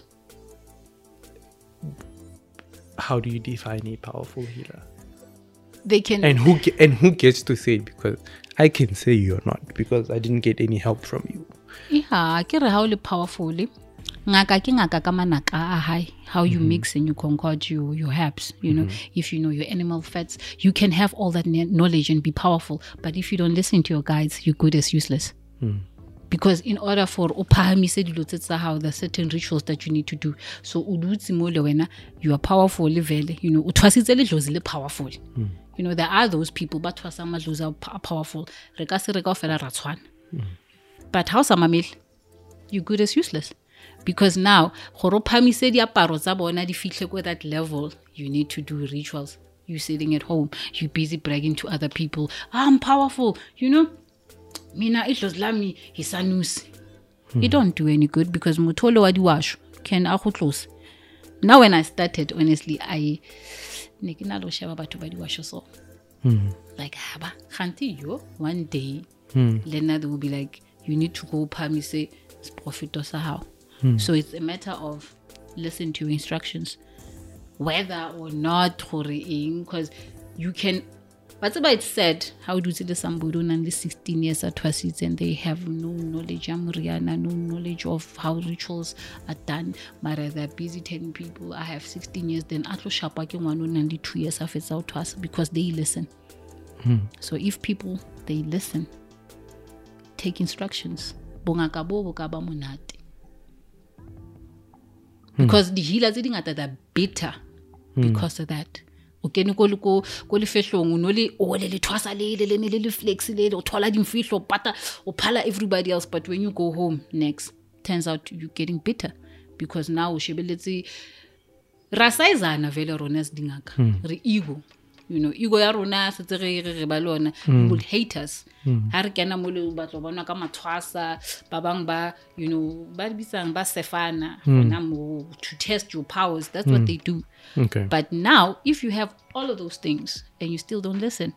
How do you define a powerful healer? They can. And who and who gets to say it? Because I can say you're not, because I didn't get any help from you. Yeah, ke re how le powerfully. Ngaka ke ngaka ka manaka a high. How you mm-hmm. mix and you concord your your herbs. You know, mm-hmm. if you know your animal fats, you can have all that knowledge and be powerful. But if you don't listen to your guides, you're good as useless. Mm. Because in order for opahamise dilo tsa how there are certain rituals that you need to do. So udutsi mo le wena, you are powerful level. You know, utwasitse le dlozi le powerful. Mm. You know, there are those people, but twasa madlozi are powerful. Re ka se re kaofela ra tshwana. But how samamel, you're good as useless. Because now, horopamise diaparo tsa bona di fihle ko that level, you need to do rituals. You're sitting at home, you're busy bragging to other people, I'm powerful, you know. Mina itlos lami hisanusi. It don't do any good, because mutolo wa diwasho can a go close. Now when I started, honestly, I ne ke na lo sheba batho ba diwasho so. Like haba, khanti yo one day, Leonard will be like, you need to go pamise profit or how. Hmm. So it's a matter of listen to instructions, whether or not, because you can But it's sad how do the Sambudu and the sixteen years at Twasit and they have no knowledge, Amuriana, no knowledge of how rituals are done. Mara, they're busy telling people I have sixteen years, then Atlo Shapaki one ninety-two years of it's out to us because they listen. Hmm. So if people they listen, take instructions. Bongakabo bokaba monate. Because the healers are bitter because of that. Okay, no go go go le fehlong no le o le le twasa le le le le flex le o thola di mfihlo pata o phala everybody else, but when you go home next turns out you're getting bitter because now o shebeletse rasaizana vele rona dingaka re ego, you know, ego ya rona se tsere re ba lona, you will hate us ha re kena mo le batlo bona ka mathwasa ba bang ba, you know, ba bisang ba sefana rona mo to test your powers. That's what they do. Okay. But now, if you have all of those things and you still don't listen,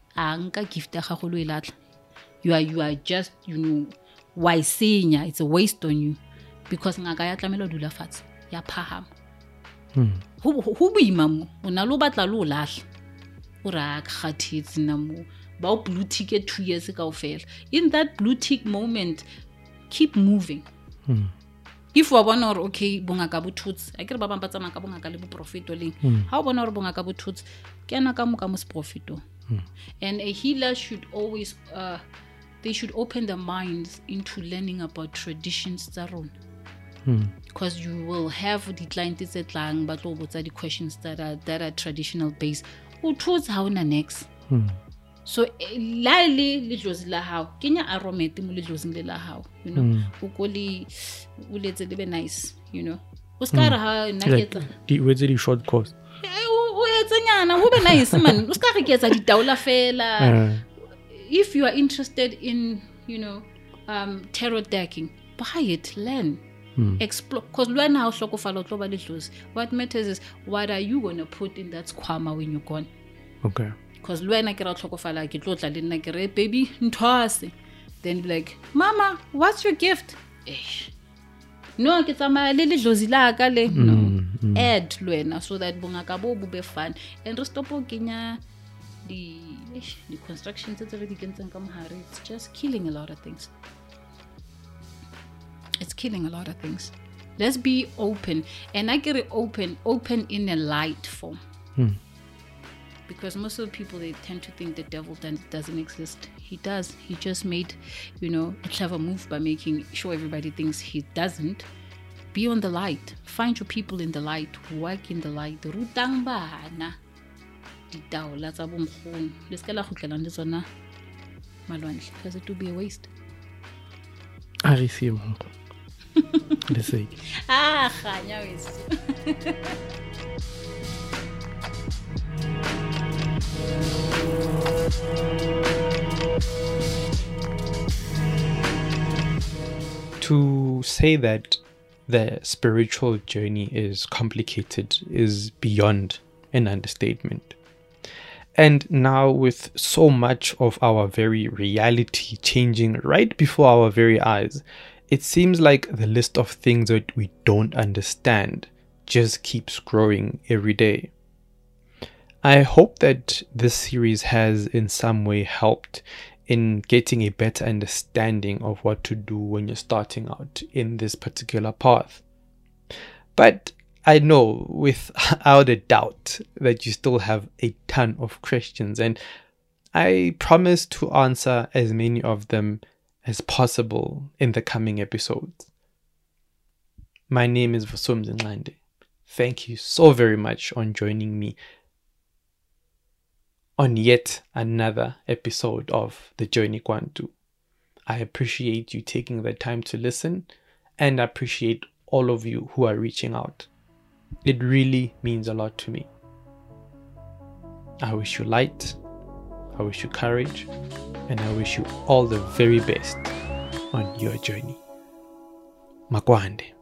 you are you are just, you know, why saying it's a waste on you because ngaka tlamelo dula fatshe ya phahama. Ho ho boima ona lo batla lo lahla o ra khathetse na mo ba o blue ticket two years kaofela. In that blue tick moment, keep moving. If we want or okay, bongaka bo thuts, I get ba bang ba tsama ka bongaka le bo profito leng. How bona or bongaka bo thuts, ke na ka mo ka mo profito. And a healer should always uh they should open their minds into learning about traditions tsa rona. Because you will have the clients that tlang ba tlo botsa the questions that are that are traditional based. O thuts ha ona next. So la le le dlozi la hao kenya aromete mo le dlozing le la hao, you know, o go le o letse le be nice, you know, o ska re ha nna ke tla di wetse di short course o etsenyana ho be nice man, o ska re ke etsa di taola fela. If you are interested in, you know, um tarot decking, buy it, learn, explore, because learn how hlokofala tlo ba le dlozi. What matters is what are you going to put in that squama when you're gone. Okay. Because when I get out of like it looked like baby ntwase, then be like, Mama, what's your gift? Eish. No, get some little josila gale. No. Add Luena so that bungakabo will be fun. And Rostopo Kenya the the construction that's already getting come hurry. It's just killing a lot of things. It's killing a lot of things. Let's be open. And I get it open, open in a light form. Because most of the people, they tend to think the devil doesn't exist. He does. He just made, you know, a clever move by making sure everybody thinks he doesn't. Be on the light. Find your people in the light. Work in the light. Rutang bana. Ditaola tsa bonkgono. Le ska la khutlela le tsona malwantle because it would be a waste. I receive one. Let's see. Ah, khanya wes. To say that the spiritual journey is complicated is beyond an understatement. And now with so much of our very reality changing right before our very eyes, it seems like the list of things that we don't understand just keeps growing every day. I hope that this series has in some way helped in getting a better understanding of what to do when you're starting out in this particular path. But I know without a doubt that you still have a ton of questions, and I promise to answer as many of them as possible in the coming episodes. My name is Vusomzi Nqande. Thank you so very much on joining me on yet another episode of The Journey Kwantu. I appreciate you taking the time to listen, and I appreciate all of you who are reaching out. It really means a lot to me. I wish you light, I wish you courage, and I wish you all the very best on your journey. Makwande.